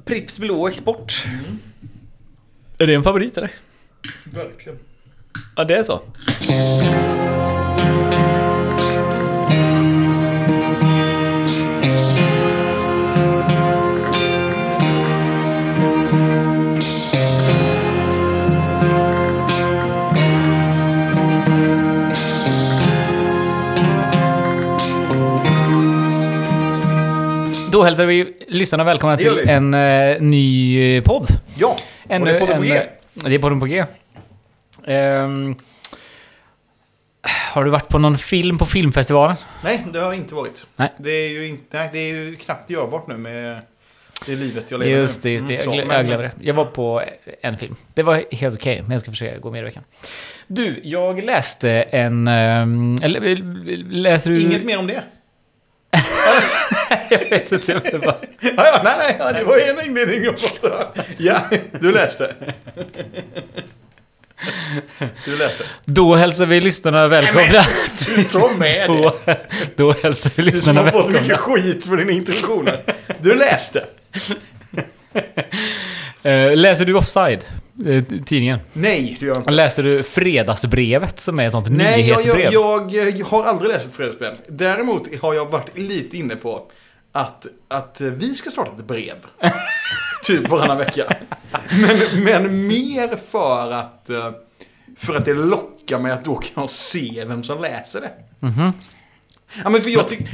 Pripps Blå Export. Är det en favorit eller? Verkligen. Ja, det är så. Då hälsar vi lyssnarna välkomna till en ny podd. Ja, och det är podden på G. Det är podden på G. Har du varit på någon film på filmfestivalen? Nej, det har jag inte varit. Nej. Det är ju knappt görbart nu med det livet jag lever Just det. Jag glömde det. Jag var på en film. Det var helt okej, men jag ska försöka gå mer i veckan. Du, jag läste en... läser du... Inget mer om det? Jag vet inte. Det var... nej, det var en inledning jag fått. Ja, du läste. Då hälsar vi lyssnarna välkomna. Du tar med det. Då hälsar vi lyssnarna välkomna. Du har fått välkomna. mycket skit för din introduktion. Du läste. Läser du Offside? Tidningen? Nej, det gör jag inte. Läser du Fredagsbrevet som är ett sånt Nej, nyhetsbrev? jag har aldrig läst ett fredagsbrev. Däremot har jag varit lite inne på att vi ska starta ett brev. Typ varannan vecka. Men mer för att det lockar mig att då kan jag se vem som läser det. Mhm. Ja, men för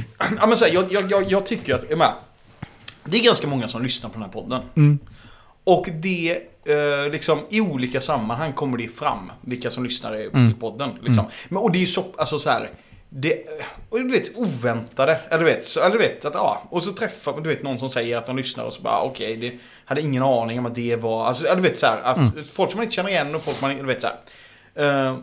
jag tycker att det är ganska många som lyssnar på den här podden. Mm. Och det liksom i olika sammanhang kommer det fram vilka som lyssnar i podden liksom. Men och det är ju så här det och du vet oväntade eller du vet att och så träffar du vet någon som säger att de lyssnar och så bara okej, det hade ingen aning om att det var alltså du vet så här att folk som man inte känner igen och folk man du vet så här.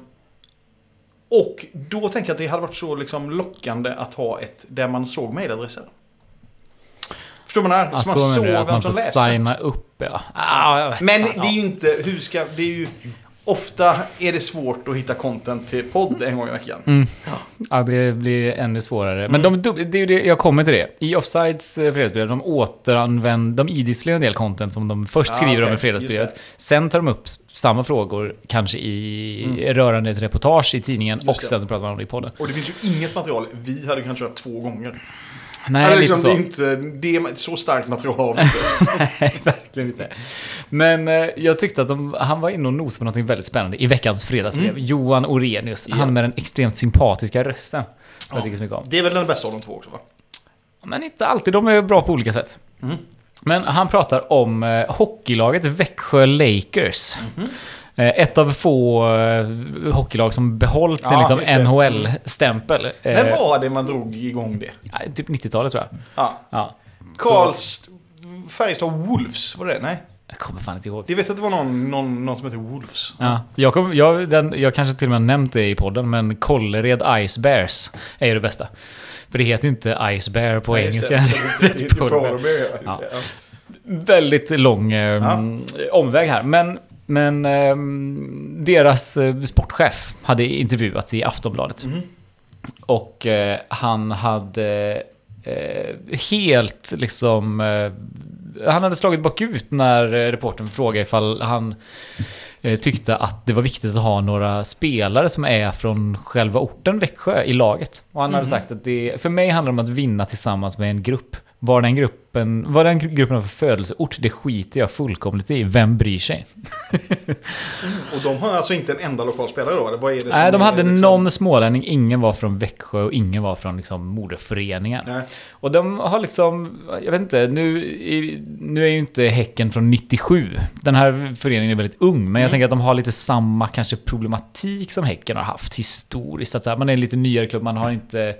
Och då tänker jag att det hade varit så liksom lockande att ha ett där man såg mejladresser. Förstår man det här? Så man såg att man får signa upp, ja. Men det är ju inte, det är ju, ofta är det svårt att hitta content till podd en gång i veckan. Ja, det blir ännu svårare. Men det är ju det, jag kommer till det. I Offsides fredagsbrev, de idisslar en del content som de först skriver om i fredagsbrevet. Sen tar de upp samma frågor, kanske rörande ett reportage i tidningen och sen så pratar man om det i podden. Och det finns ju inget material, vi hade kanske hört 2 gånger. Nej, liksom, lite det är inte så starkt material av det. Nej, verkligen inte. Men jag tyckte att han var inne och nosade på något väldigt spännande i veckans fredagsbrev. Johan Orenius, han med den extremt sympatiska rösten. Jag tycker så mycket om. Det är väl den bästa av de 2 också, va? Men inte alltid, de är bra på olika sätt. Men han pratar om hockeylaget Växjö Lakers. Ett av få hockeylag som behållit sin liksom NHL-stämpel. När var det man drog igång det? Typ 90-talet tror jag. Ja. Färjestad Wolves, var det? Nej. Jag kommer fan inte ihåg. Jag vet att det var någon som heter Wolves. Ja. Jag kanske till och med nämnt det i podden, men Kållered Ice Bears är ju det bästa. För det heter ju inte Ice Bear på engelska. Det är Polar Bear. Ja. Väldigt lång omväg här. Men deras sportchef hade intervjuats i Aftonbladet. Och han hade helt liksom... han hade slagit bakut när reportern frågade ifall han tyckte att det var viktigt att ha några spelare som är från själva orten Växjö i laget. Och han hade sagt att för mig handlar det om att vinna tillsammans med en grupp. Vad den gruppen har för födelseort, det skiter jag fullkomligt i. Vem bryr sig? Och de har alltså inte en enda lokal spelare då? Eller vad är det Nej, de hade liksom... någon smålänning. Ingen var från Växjö och ingen var från liksom moderföreningen. Nej. Och de har liksom, jag vet inte, nu är ju inte Häcken från 97. Den här föreningen är väldigt ung, men jag tänker att de har lite samma kanske problematik som Häcken har haft historiskt. Att så här, man är en lite nyare klubb, man har inte...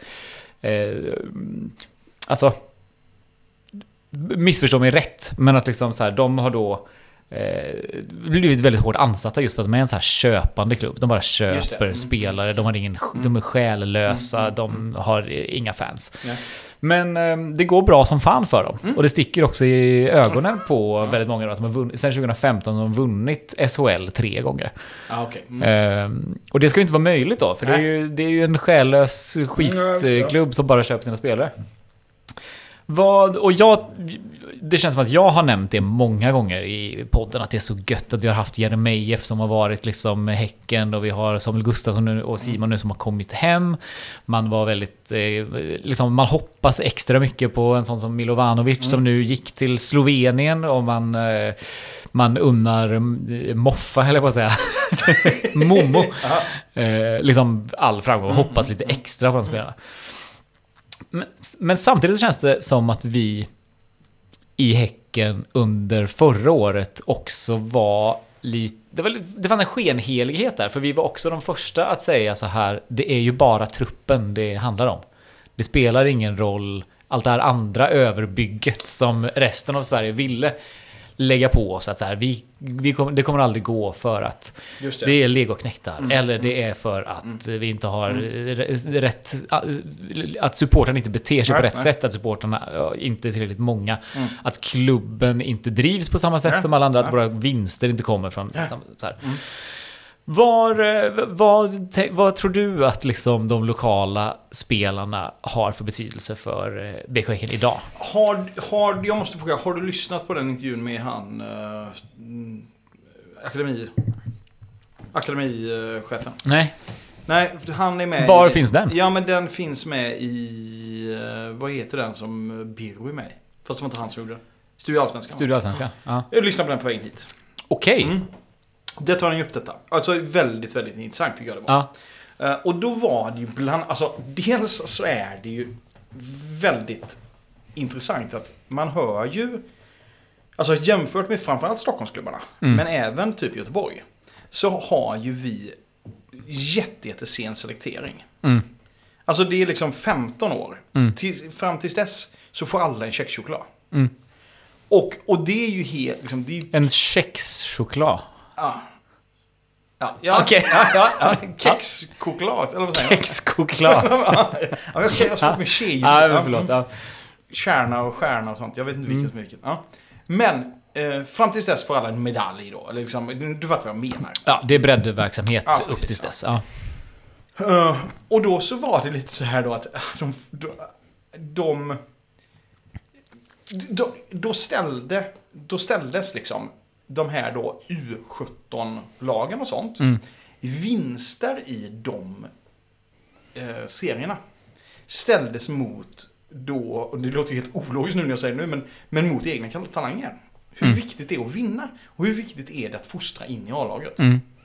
alltså... missförstå mig rätt, men att liksom så här, de har då blivit väldigt hårt ansatta just för att de är en så här köpande klubb. De bara köper spelare, de är själlösa, de har inga fans. Men det går bra som fan för dem. Och det sticker också i ögonen på väldigt många att de har vunnit, sen 2015 har de vunnit SHL 3 gånger. Och det ska ju inte vara möjligt då, för det är ju en själlös skitklubb som bara köper sina spelare. Det känns som att jag har nämnt det många gånger i podden, att det är så gött att vi har haft Jeremejeff som har varit liksom Häcken, och vi har Samuel Gustafsson och Simon nu som har kommit hem. Man var väldigt liksom, man hoppas extra mycket på en sån som Milovanovic som nu gick till Slovenien, och man unnar Moffa, eller vad säga Momo liksom all framgång, hoppas lite extra på de spelarna. Men samtidigt känns det som att vi i Häcken under förra året också var lite... Det fanns en skenhelighet där, för vi var också de första att säga så här: det är ju bara truppen det handlar om. Det spelar ingen roll allt det här andra överbygget som resten av Sverige ville lägga på oss, att så här, det kommer aldrig gå för att det är legoknektar, eller det är för att vi inte har rätt, att supportarna inte beter sig på rätt sätt, att supportarna inte är tillräckligt många, att klubben inte drivs på samma sätt som alla andra, att våra vinster inte kommer från så här. Vad tror du att liksom de lokala spelarna har för betydelse för BK Häcken idag? Jag måste fråga, har du lyssnat på den intervjun med han akademichefen? Nej, han är med. Var finns den? Ja, men den finns med i vad heter den som Birro är med i? Fast det var inte han som gjorde den. Studio Allsvenskan. Ja. Jag lyssnade på den på vägen hit. Okej. Det tar han ju upp detta. Alltså väldigt, väldigt intressant tycker jag det var. Ja. Och då var det ju dels så är det ju väldigt intressant att man hör ju, alltså jämfört med framförallt Stockholmsklubbarna, men även typ Göteborg, så har ju vi jättesen selektering. Alltså det är liksom 15 år. Fram tills dess så får alla en kexchoklad. Och det är ju helt... Liksom, det är... En kexchoklad? Ja. Okej. Ja. Kexchoklad, eller vad säger man? Kexchoklad. Jag har svårt med tjej. Förlåt. Ja. Kärna och sånt. Jag vet inte vilken som är vilken. Ja. Men fram tills dess får alla en medalj då. Eller liksom, du fattar vad jag menar. Ja, det är breddverksamhet upp tills dess. Ja. Och då så var det lite så här då att då ställdes liksom de här då U17-lagen och sånt. Vinster i de serierna ställdes mot då, och det låter ju helt ologiskt nu när jag säger det nu, men mot egna talanger. Hur viktigt det är att vinna, och hur viktigt är det att fostra in i A-laget.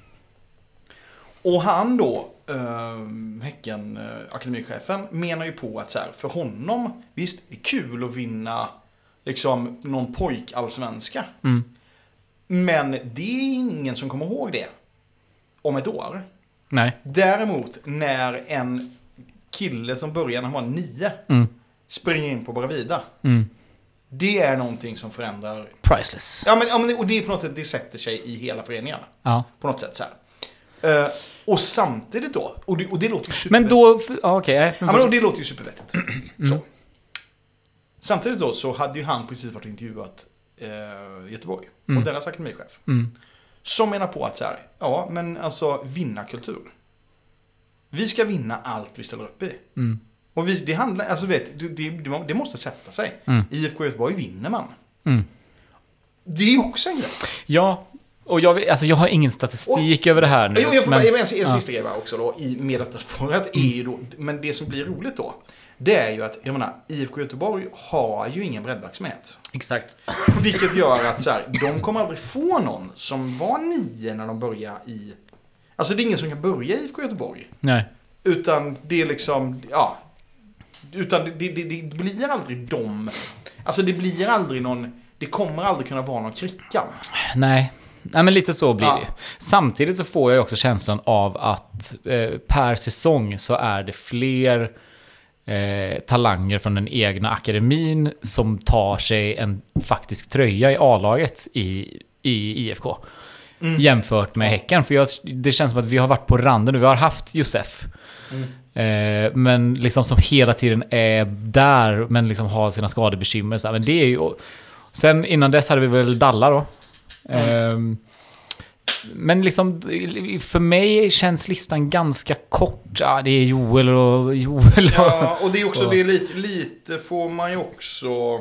Och han då, Häcken, akademichefen, menar ju på att så här, för honom, visst, det är kul att vinna liksom någon pojk-allsvenska. Men det är ingen som kommer ihåg det om ett år. Nej. Däremot, när en kille som börjar när han var 9 springer in på Bravida, det är någonting som förändrar... Priceless. Ja, men, och det är på något sätt, det sätter sig i hela föreningen. Ja. På något sätt så här. Och samtidigt då, och det låter ju supervettigt. Men då... Okej. Och det låter ju supervettigt. Så. Samtidigt då så hade ju han precis varit intervjuat Göteborg och deras akademichef. Som menar på att så här, ja, men alltså vinnarkultur. Vi ska vinna allt vi ställer upp i. Och det handlar, alltså det måste sätta sig. IFK Göteborg vinner man. Det är också en grej. Ja, och jag har ingen statistik över det här nu. Jag får en sista grej också då, med detta spåret är ju då, men det som blir roligt då, det är ju att, jag menar, IFK Göteborg har ju ingen breddverksamhet. Exakt. Vilket gör att så här, de kommer aldrig få någon som var 9 när de börjar i... Alltså det är ingen som kan börja i IFK Göteborg. Nej. Utan det är liksom, ja... Utan det blir aldrig dem... Alltså det blir aldrig någon... Det kommer aldrig kunna vara någon kricka. Nej, men lite så blir det. Samtidigt så får jag också känslan av att per säsong så är det fler talanger från den egna akademin som tar sig en faktisk tröja i A-laget i IFK. Jämfört med Häcken. För det känns som att vi har varit på randen nu. Vi har haft Josef. Men liksom som hela tiden är där, men liksom har sina skadebekymmer. Så, men det är ju... Sen innan dess hade vi väl Dalla då. Men liksom, för mig känns listan ganska kort. Ja, det är Joel och... Ja, och det är också, det är lite får man ju också...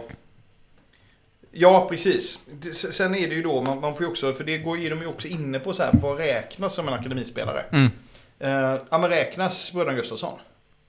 Ja, precis. Sen är det ju då, man får ju också, för det går ju de ju också inne på så här, vad räknas som en akademispelare? Ja, men räknas Bröderna Gustafsson?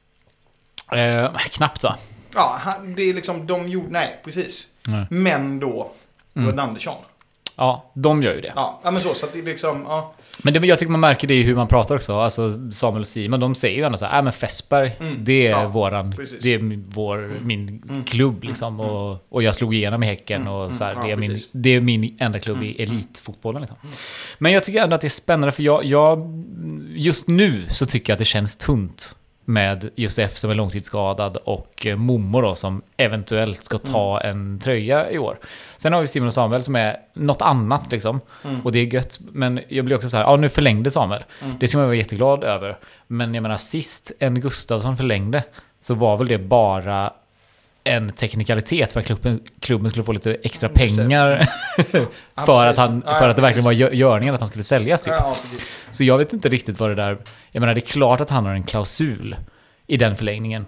Knappt, va? Ja, det är liksom, de gjorde, nej, precis. Men då, Bröderna Andersson. Ja, de gör ju det. Ja, men så att det är liksom, ja. Men jag tycker man märker det i hur man pratar också. Alltså Samuel och Simon, de säger ju ändå så här, men Fässberg, det är det är min klubb liksom. Och jag slog igenom i Häcken och så här, det är min enda klubb i elitfotbollen liksom. Men jag tycker ändå att det är spännande, för jag just nu så tycker jag att det känns tunt med Josef som är långtidsskadad och Momo då som eventuellt ska ta en tröja i år. Sen har vi Simon och Samuel som är något annat liksom. Och det är gött. Men jag blir också så här, nu förlängde Samuel. Det ska man vara jätteglad över. Men jag menar, sist en Gustafsson förlängde så var väl det bara en teknikalitet för att klubben skulle få lite extra pengar för att det verkligen var görningen att han skulle säljas typ. Så jag vet inte riktigt vad det där... Jag menar, det är klart att han har en klausul i den förlängningen.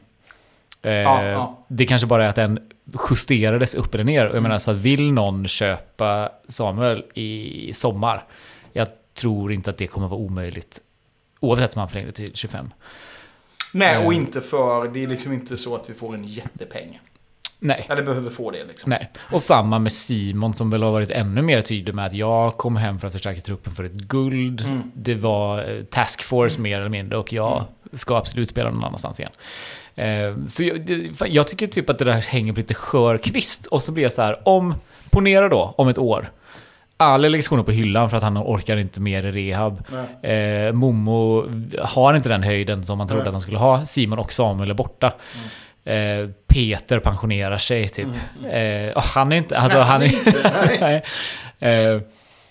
Det kanske bara är att den justerades upp eller ner. Och jag menar, så att vill någon köpa Samuel i sommar, jag tror inte att det kommer vara omöjligt oavsett om han förlänger till 25. Nej, och inte för... Det är liksom inte så att vi får en jättepeng. Nej. Eller behöver få det liksom. Nej. Och samma med Simon som väl har varit ännu mer tydlig med att jag kom hem för att förstärka truppen för ett guld. Det var task force mer eller mindre och jag ska absolut spela någon annanstans igen. Så jag tycker typ att det där hänger på lite skör kvist. Och så blir jag så här, ponera då om ett år. Alla lägger skorna på hyllan för att han orkar inte mer i rehab. Momo har inte den höjden som man trodde att han skulle ha. Simon och Samuel är borta. Peter pensionerar sig typ. Han är inte... Alltså, han är inte...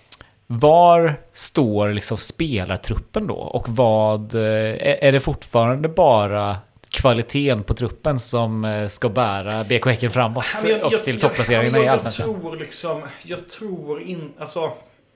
Var står liksom spelartruppen då? Och vad... Är det fortfarande bara kvaliteten på truppen som ska bära BK Häcken framåt och till topplaceringarna i Allsvenskan? Jag tror alltså...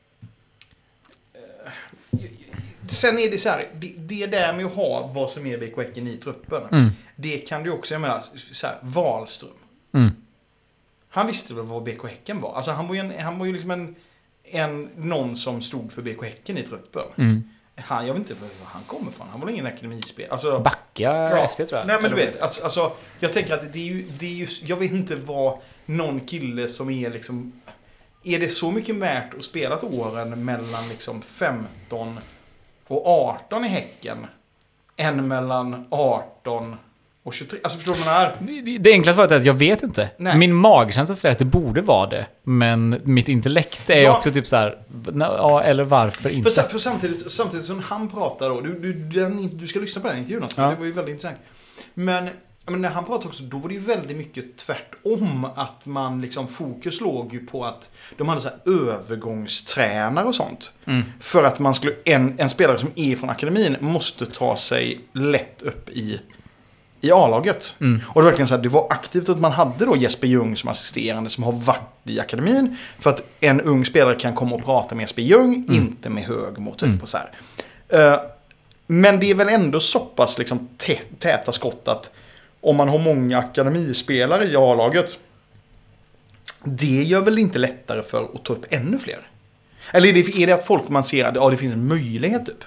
Sen är det så här, det där med att ha vad som är BK Häcken i truppen, det kan du också, jag menar, så här, Wahlström. Han visste väl vad BK Häcken var. Alltså han var ju liksom någon som stod för BK Häcken i truppen. Jag vet inte var han kommer från. Han var ingen akademispel. Alltså, Backa FC tror jag. Nej, men du vet, alltså jag tänker att det är ju jag vet inte vad någon kille som är liksom, är det så mycket värt att spela åren mellan liksom 15 och 18 i Häcken än mellan 18 och 23. Alltså förstår du vad det är? Det enklaste var att jag vet inte. Nej. Min magkänsla säger att det borde vara det. Men mitt intellekt är också typ så här, ja, eller varför inte? För samtidigt som han pratar då, du ska lyssna på den intervjun alltså, det var ju väldigt intressant. Men när han pratade också, då var det ju väldigt mycket tvärtom, att man liksom, fokus låg ju på att de hade så här övergångstränare och sånt. För att man skulle, en spelare som är från akademin måste ta sig lätt upp i A-laget. Och det var verkligen så här, det var aktivt att man hade då Jesper Ljung som assisterande som har varit i akademin, för att en ung spelare kan komma och prata med Jesper Ljung, inte med Högmo typ och så här. Men det är väl ändå så pass liksom täta skott att om man har många akademispelare i A-laget, det gör väl inte lättare för att ta upp ännu fler? Eller är det att folk man ser att det finns en möjlighet typ?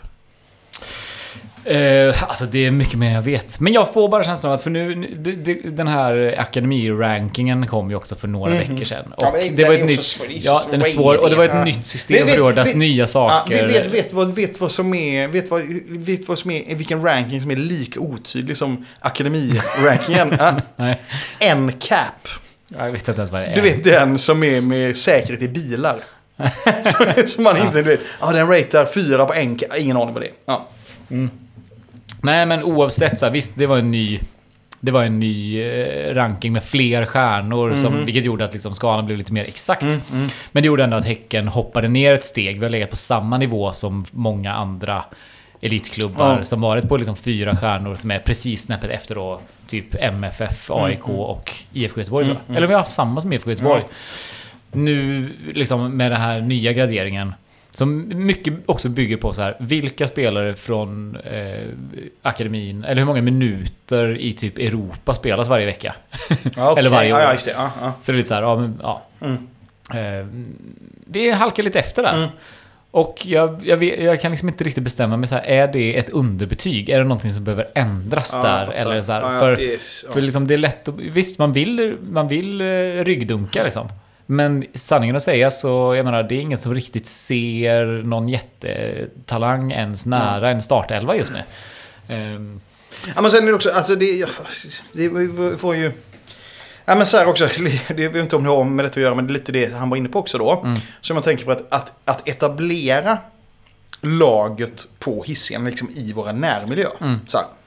Alltså det är mycket mer än jag vet. Men jag får bara känslan av att för nu den här akademirankingen kom ju också för några veckor sedan. Och det var ett nytt, den är svår, och det var ett nytt system för årets nya saker. Vet vad som är vilken ranking som är lika otydlig som akademirankingen? Nej. NCAP. Jag vet inte ens vad det är. Du vet den som är med säkerhet i bilar. som man inte vet. Den ratear 4 på NCAP. Ingen aning vad det är. Ja. Nej, men oavsett så här, visst, det var en ny ranking med fler stjärnor som, vilket gjorde att liksom skalan blev lite mer exakt. Men det gjorde ändå att Häcken hoppade ner ett steg. Vi har legat på samma nivå som många andra elitklubbar som varit på liksom 4 stjärnor, som är precis snäppet efter då typ MFF, AIK och IFK Göteborg. Eller vi har haft samma som IFK Göteborg. Nu liksom med den här nya graderingen Som mycket också bygger på så här, vilka spelare från akademin, eller hur många minuter i typ Europa spelas varje vecka. Ja, okay. Eller varje år. Ja, just det. Ja. Så det är lite så här, vi halkar lite efter där. Och jag kan liksom inte riktigt bestämma mig så här, är det ett underbetyg? Är det någonting som behöver ändras där? Eller så här, för liksom det är lätt att, visst, man vill ryggdunka liksom. Men sanningen att säga så, jag menar, det är ingen som riktigt ser någon jättetalang ens nära en startelva just nu. Ja, men sen är det också, alltså det får ju... Ja, men så här också, jag vet inte om det har med det att göra, men det är lite det han var inne på också då. Så man tänker på att etablera laget på Hisingen liksom i våra närmiljö. Så här.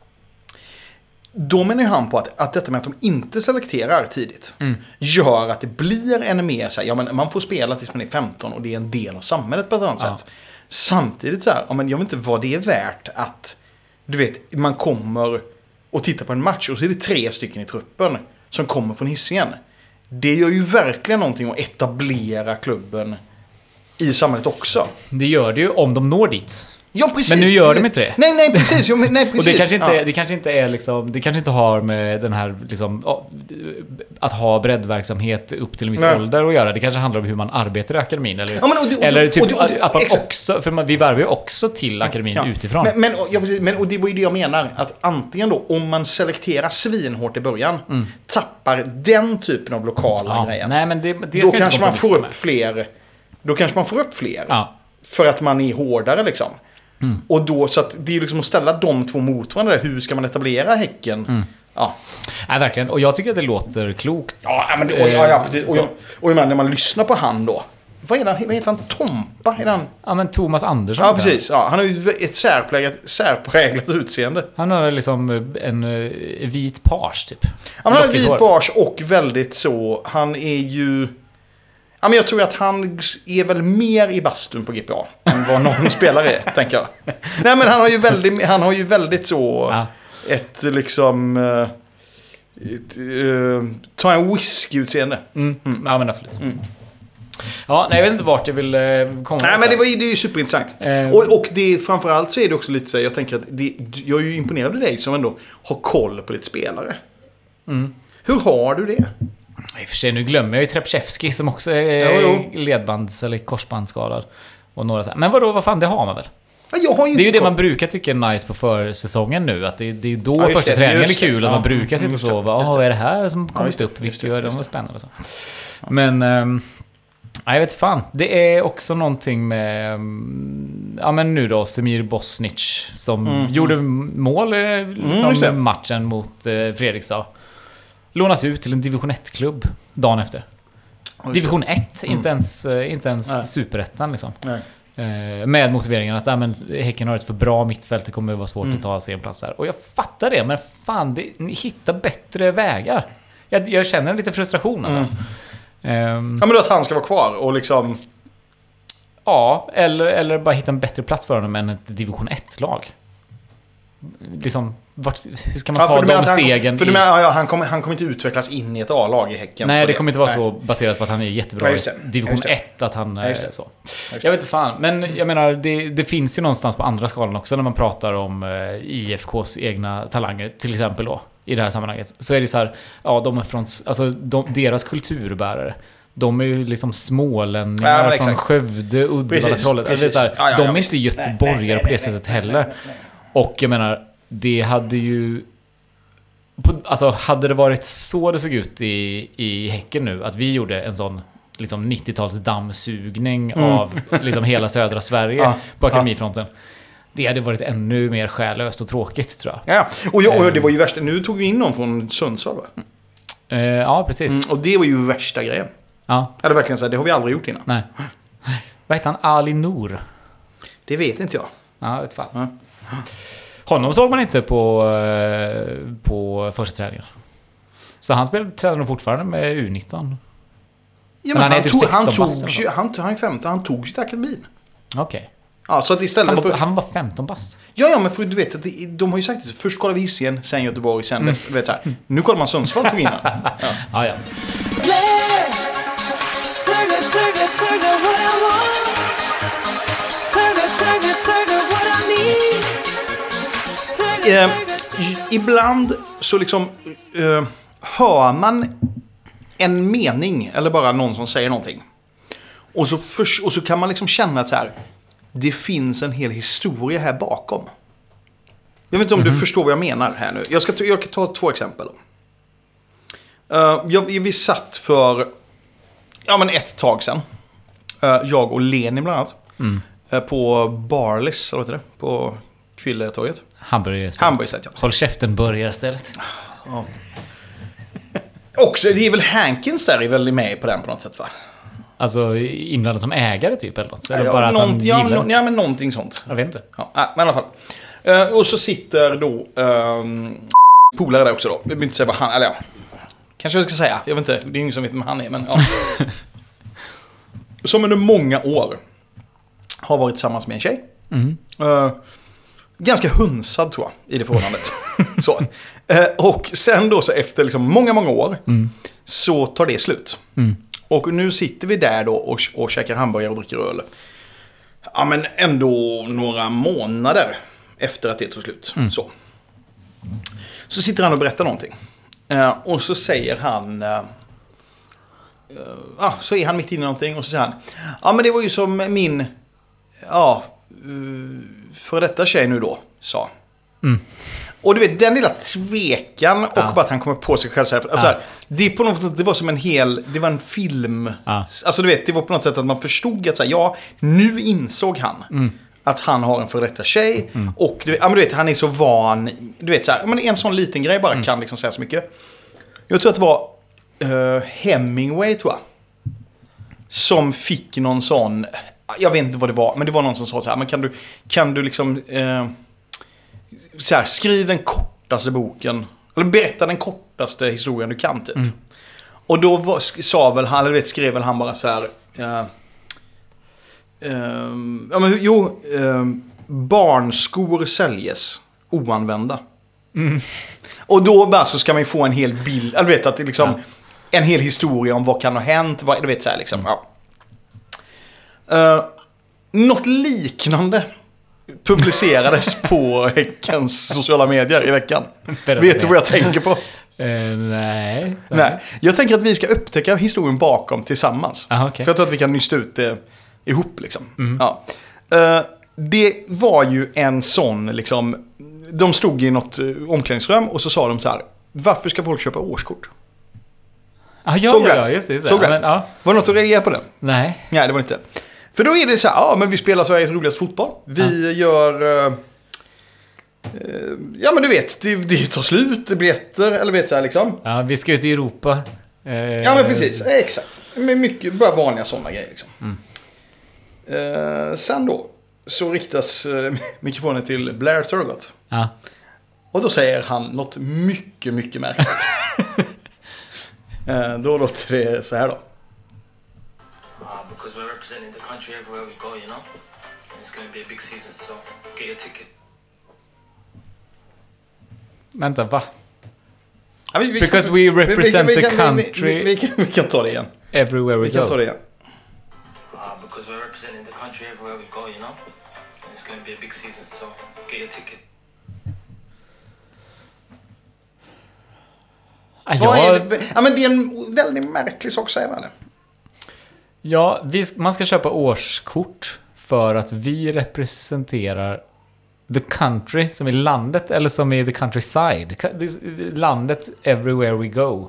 Då menar ju han på att detta med att de inte selekterar tidigt gör att det blir ännu mer så här, ja, men man får spela tills man är 15 och det är en del av samhället på ett annat sätt. Samtidigt så här, ja, men jag vet inte vad det är värt att, du vet, man kommer och tittar på en match och så är det 3 stycken i truppen som kommer från Hisingen. Det gör ju verkligen någonting att etablera klubben i samhället också. Det gör det ju om de når dit. Ja, precis. Men nu gör de inte det. Nej, precis. Nej, precis. Och det kanske inte är liksom, det kanske inte har med den här liksom, att ha breddverksamhet upp till en viss ålder att göra. Det kanske handlar om hur man arbetar i akademin eller typ att man också, för vi värvar ju också till akademin utifrån. Men och det var ju det jag menar, att antingen då om man selekterar svinhårt i början tappar den typen av lokala grejer. Nej, men det då kanske man får upp fler. Då kanske man får upp fler. Ja. För att man är hårdare liksom. Och då, så att det är liksom att ställa de två mot varandra. Hur ska man etablera Häcken? Ja. Ja, verkligen. Och jag tycker att det låter klokt. Ja, men precis. Och när man lyssnar på han då. Vad heter han? Tompa? Är han? Ja, men Thomas Andersson. Ja, precis. Ja, han har ju ett särpräglat utseende. Han har liksom en vit page typ. Ja, han har en vit page och väldigt så. Han är ju... Ja, men jag tror att han är väl mer i bastun på GPA än vad någon spelare är, tänker jag. Nej, men han har ju väldigt så ett liksom ta en whisky-utseende. Ja, men absolut. Ja, nej, jag vet inte vart jag vill komma. Nej, men det är ju superintressant. Och det, framförallt så är det också lite så, jag tänker att jag är ju imponerad av dig som ändå har koll på ditt spelare. Hur har du det? I och för sig, nu glömmer jag ju Trepchevski som också är ledbands- eller korsbandsskadad. Och några så här. Men vad fan, det har man väl? Ja, det är ju det man brukar tycka är nice på försäsongen nu. Att det är då första träningen är kul. Att man brukar sitta och så. Vad är det här som kommit upp? Vilket gör det var spännande. Så. Men jag vet fan. Det är också någonting med men nu då Semir Bosnic som gjorde mål som matchen mot Fredrikstad. Lånas ut till en division 1-klubb dagen efter. Division 1, inte ens superettan liksom. Med motiveringen att Häcken har ett för bra mittfält, det kommer vara svårt att ta sig en plats där. Och jag fattar det, men fan, ni hittar bättre vägar. Jag känner en lite frustration alltså. Ja, men då att han ska vara kvar och liksom... Ja, eller bara hitta en bättre plats för honom än ett division 1-lag. Liksom, hur ska man ta de stegen? Han kommer inte utvecklas in i ett A-lag i Häcken. Nej, det kommer inte vara så baserat på att han är jättebra i division 1 att han är så. Jag vet inte fan, men jag menar det finns ju någonstans på andra skalan också när man pratar om IFKs egna talanger till exempel då i det här sammanhanget. Så är det så här, de är från deras kulturbärare. De är ju liksom smålänningar från Skövde, Uddevalla, Trollhättan. De är inte göteborgare på det sättet heller. Och jag menar, det hade ju... Alltså, hade det varit så det såg ut i Häcken nu, att vi gjorde en sån liksom 90-tals dammsugning av liksom hela södra Sverige på akademifronten. Det hade varit ännu mer själöst och tråkigt, tror jag. Ja, och det var ju värsta... Nu tog vi in någon från Sundsvall, va? Ja, precis. Och det var ju värsta grejen. Ja. Eller verkligen så här, det har vi aldrig gjort innan. Nej. Vad heter han? Ali Nour? Det vet inte jag. Ja, vet fan. Ja. Honom såg man inte på första träningen. Så han tränade fortfarande med U19. Ja, men han är typ 16 han är 15, han tog sitt akademin. Okej. Ja, så att istället han var 15 bast. Ja, men för du vet att de har ju sagt det. Först kollar vi Hisingen, sen Göteborg, sen du vet så här. Nu kollar man Sundsvall tog innan. Ja. Ibland så liksom hör man en mening eller bara någon som säger någonting. Och så kan man liksom känna att så här, det finns en hel historia här bakom. Jag vet inte om du förstår vad jag menar här nu. Jag kan ta 2 exempel. Vi satt för ett tag sedan. Jag och Leni bland annat. På Barlis, eller vad heter det? På Kvilletorget. Hamburgerstället, ja. Håll käften, burgarstället. Ja. Också, det är väl Hankins där är väl med på den på något sätt, va? Alltså inblandad som ägare typ eller något? Eller ja, bara att han gillar? Ja, men någonting sånt. Jag vet inte. Ja, men i alla fall. Och så sitter då polare där också då. Jag vill inte säga vad han... Eller ja. Kanske jag ska säga. Jag vet inte. Det är ingen som vet vem han är. Men ja. Som under många år har varit tillsammans med en tjej. Ganska hunsad tror jag i det förhållandet. Så. Och sen då så efter liksom många år så tar det slut. Och nu sitter vi där då och käkar hamburgare och dricker öl. Ja, men ändå några månader efter att det tog slut. Så sitter han och berättar någonting. Och så säger han... så är han mitt inne i någonting och så säger han... Ja, men det var ju som min... för detta tjej nu då, sa. Och du vet, den lilla tvekan och bara att han kommer på sig själv så här. Alltså, det är på något sätt, det var som en hel... Det var en film. Alltså du vet, det var på något sätt att man förstod att så här, nu insåg han att han har en för detta tjej. Och du vet, han är så van... Du vet, så här, men en sån liten grej bara kan liksom säga så mycket. Jag tror att det var Hemingway, tror jag. Som fick någon sån... Jag vet inte vad det var, men det var någon som sa så här, men kan du liksom... så här, skriv den kortaste boken eller berätta den kortaste historien du kan typ. Och då skrev väl han bara så här barnskor säljes oanvända. Och då bara så ska man ju få en hel bild, eller vet att det liksom en hel historia om vad kan ha hänt, du vet så här liksom. Något liknande publicerades på Häckens sociala medier i veckan. Vet du vad jag tänker på? Nej. Jag tänker att vi ska upptäcka historien bakom tillsammans. Okay. För jag tror att vi kan nysta ut det ihop liksom. Ja. Det var ju en sån liksom... De stod i något omklädningsrum och så sa de så här: varför ska folk köpa årskort? Just det. Såg det? Var det något att reagera på det? Nej, det var inte. För då är det så här, men vi spelar Sveriges roligaste fotboll. Vi gör... men du vet, det tar slut, det biljetter, eller vet så här liksom. Ja, vi ska ut i Europa. Ja, men precis, exakt. Med mycket, bara vanliga sådana grejer liksom. Sen då, så riktas mikrofonen till Blair Turgott. Ja. Och då säger han något mycket, mycket märkligt. Då låter det så här då. Because we're representing the country everywhere we go, you know? And it's going to be a big season, so get your ticket. Vänta, va? Because we represent the country. Vi kan ta det igen. Everywhere we go. Vi kan ta det igen. Because we're representing the country everywhere we go, you know? And it's going to be a big season, so get your ticket. Men det är en väldigt märklig sak att säga, eller? Ja, man ska köpa årskort för att vi representerar the country, som är landet, eller som är the countryside. Landet everywhere we go.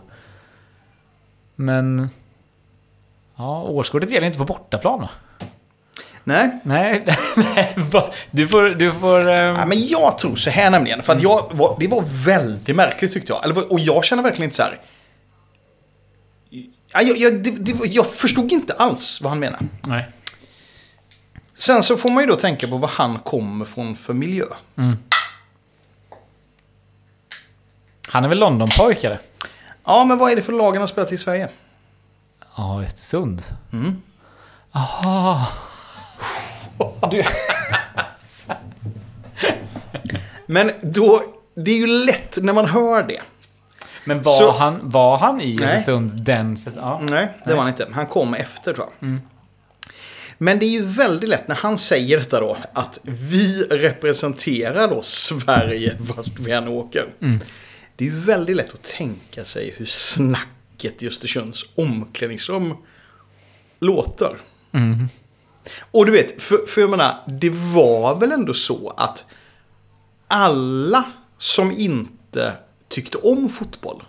Men årskortet gäller inte på bortaplan då? Nej. Du får men jag tror så här nämligen, för att det var väldigt märkligt tyckte jag. Och jag känner verkligen inte så här. Jag förstod inte alls vad han menar. Nej. Sen så får man ju då tänka på vad han kommer från för miljö. Han är väl Londonpojkare? Ja, men vad är det för lag han har spelat i Sverige? Ja, Östersund. Aha. Men då, det är ju lätt när man hör det. Men var han i Östersund den säsongen? Nej, det var han inte. Han kom efter, tror jag. Men det är ju väldigt lätt när han säger detta då, att vi representerar då Sverige vart vi än åker. Det är ju väldigt lätt att tänka sig hur snacket i Östersunds omklädningsrum låter. Och du vet, för jag menar, det var väl ändå så att alla som inte tyckte om fotboll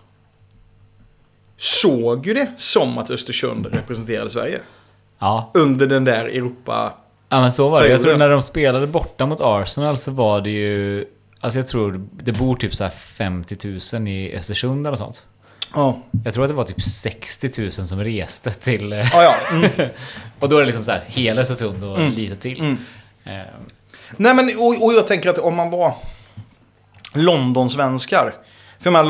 såg ju det som att Östersund representerade Sverige. Ja. Under den där Europa... Ja, men så var det. Jag tror när de spelade borta mot Arsenal så var det ju... Alltså jag tror det bor typ så här 50 000 i Östersund eller sånt. Ja. Jag tror att det var typ 60 000 som reste till... Ja. Och då är det liksom så här hela Östersund och lite till. Nej, men och jag tänker att om man var Londonsvenskar. För man,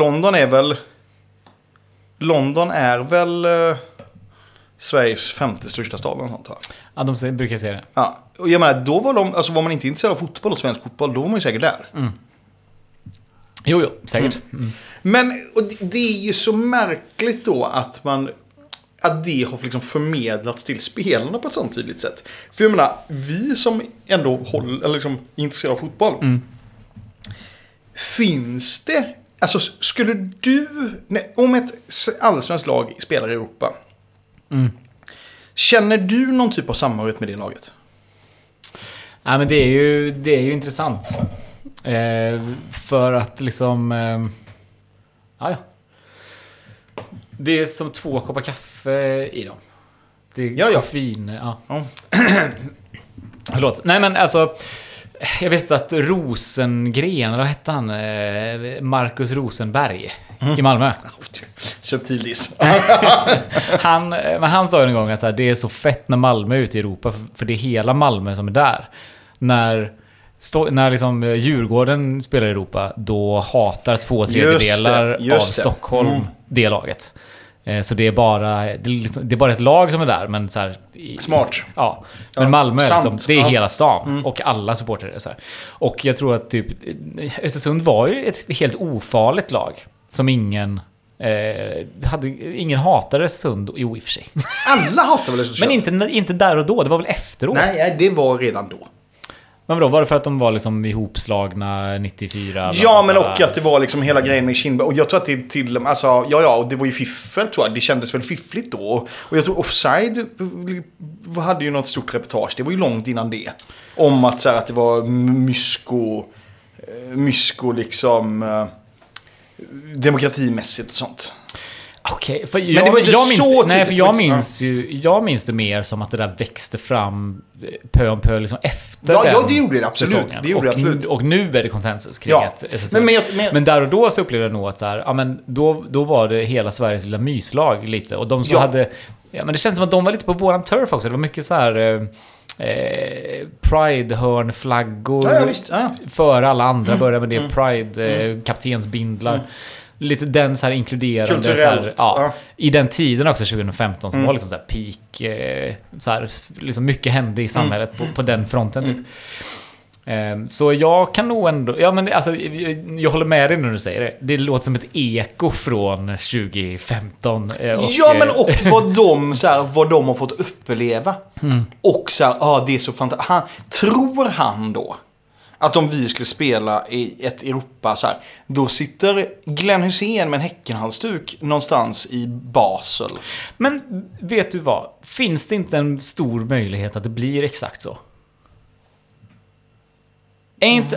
London är väl Sveriges 5:e största stad eller sånt här. Ja, de brukar säga det. Ja, och jag menar, då var alltså var man inte intresserad av fotboll och svensk fotboll, då var man ju säkert där. Jo, säkert. Men och det är ju så märkligt då att det har liksom förmedlats till spelarna på ett sånt tydligt sätt. För jag menar, vi som ändå är liksom intresserade av fotboll. Finns det... Alltså, skulle du... Om ett allsvenskt lag spelar i Europa. Känner du någon typ av samhörighet med det laget? Ja, men det är ju intressant. För att liksom... Ja. Det är som 2 koppar kaffe i dem. Det är koffein. Ja. Förlåt. Nej, men alltså... Jag vet att Rosengren, eller vad hette han? Marcus Rosenberg i Malmö. Subtil diss. Han sa ju en gång att det är så fett när Malmö är ute i Europa, för det är hela Malmö som är där. När liksom Djurgården spelar i Europa, då hatar 2/3 av Stockholm det laget. Så det är bara ett lag som är där, men så här, smart. Ja. Men Malmö liksom, det är hela stan och alla supportrar är så här. Och jag tror att typ Östersund var ju ett helt ofarligt lag som ingen hatade Östersund i och för sig. Alla hatade väl Östersund. Men inte där och då, det var väl efteråt. Nej, det var redan då. Men vadå, var det för att de var liksom ihopslagna 94? Ja, men och att det var liksom hela grejen med Kindberg. Och jag tror att det till... Alltså, och det var ju fiffel, tror jag. Det kändes väl fiffligt då. Och jag tror Offside hade ju något stort reportage. Det var ju långt innan det. Om att, så här, att det var mysko liksom... demokratimässigt och sånt. Okej, för men det var inte jag minns det mer som att det där växte fram pö om pö liksom efter den det gjorde det absolut. Det gjorde absolut. Och nu är det konsensus kring men där och då så upplevde jag nog att så här, ja, men då var det hela Sveriges lilla myslag lite, och de som hade, ja, men det känns som att de var lite på våran turf också. Det var mycket så här Pride-hörnflaggor för alla andra, började med det, Pride kaptensbindlar. Lite den så här inkluderande kulturellt, så här, i den tiden också 2015 som var liksom så här peak så här, liksom mycket hände i samhället på den fronten typ. Så jag kan nog ändå, ja, men alltså, jag håller med dig när du säger det. Det låter som ett eko från 2015 men och vad de har fått uppleva. Och så här, det är så fantastiskt. Tror han då att om vi skulle spela i ett Europa så här, då sitter Glenn Hussein med en Häckenhalsduk någonstans i Basel. Men vet du vad? Finns det inte en stor möjlighet att det blir exakt så? Är inte,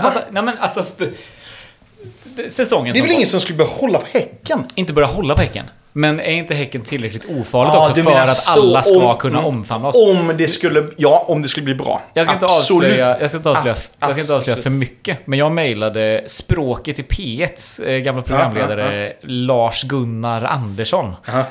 säsongen. Det är väl ingen som skulle börja hålla på Häcken? Inte börja hålla på Häcken. Men är inte Häcken tillräckligt ofarligt också för att alla ska kunna omfamna oss? Om det skulle bli bra. Jag ska inte avslöja för mycket. Men jag mejlade språket i P1s gamla programledare Lars-Gunnar Andersson.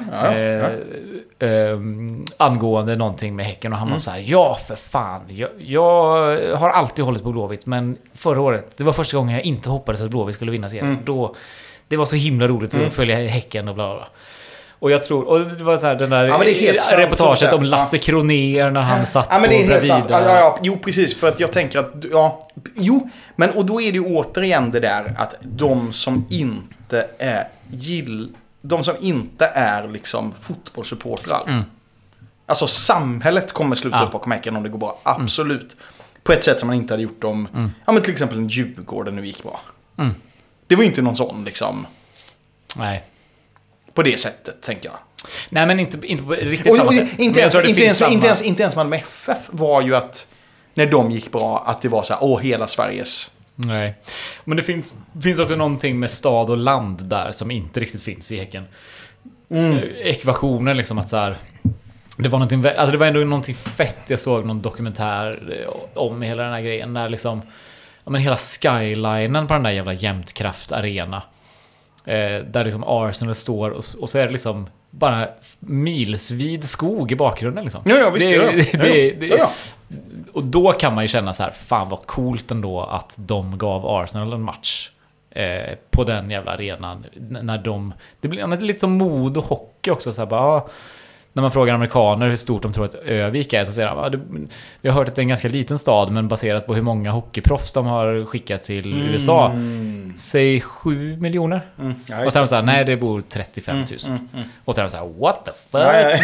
Angående någonting med Häcken. Och han var så här, ja för fan. Jag har alltid hållit på Blåvitt. Men förra året, det var första gången jag inte hoppades att Blåvitt skulle vinna serien. Det var så himla roligt att följa Häcken och bla bla. Och jag tror, och det var så här den där reportaget om Lasse Kronér när han satt på Bravida. Jo, precis, för att jag tänker att men och då är det ju återigen det där att de som inte är liksom fotbollssupportrar, Alltså samhället kommer sluta upp bakom Häcken om det går bra. Absolut. På ett sätt som man inte hade gjort om ja, men till exempel en Djurgården nu gick bra. Det var ju inte någon sån liksom. Nej. På det sättet, tänker jag. Nej, men inte på riktigt samma sätt. Inte ens Malmö FF var ju att när de gick bra att det var så här, hela Sveriges. Nej. Men det finns också någonting med stad och land där som inte riktigt finns i Häcken. Ekvationen liksom att så här, det var någonting, alltså det var ändå någonting fett. Jag såg någon dokumentär om hela den här grejen där liksom, ja, men hela skylinen på den där jävla Jämtkraft Arena. Där liksom Arsenal står och så är det liksom bara milsvid skog i bakgrunden liksom. Ja, visst. Och då kan man ju känna så här, fan vad coolt ändå att de gav Arsenal en match på den jävla arenan när det blir lite som mod och hockey också så här, bara, när man frågar amerikaner hur stort de tror att Övik är så säger de, vi har hört att det är en ganska liten stad men baserat på hur många hockeyproffs de har skickat till USA, säg 7 miljoner. Och så är de så här, nej det bor 35 000. Och så är de så här, what the fuck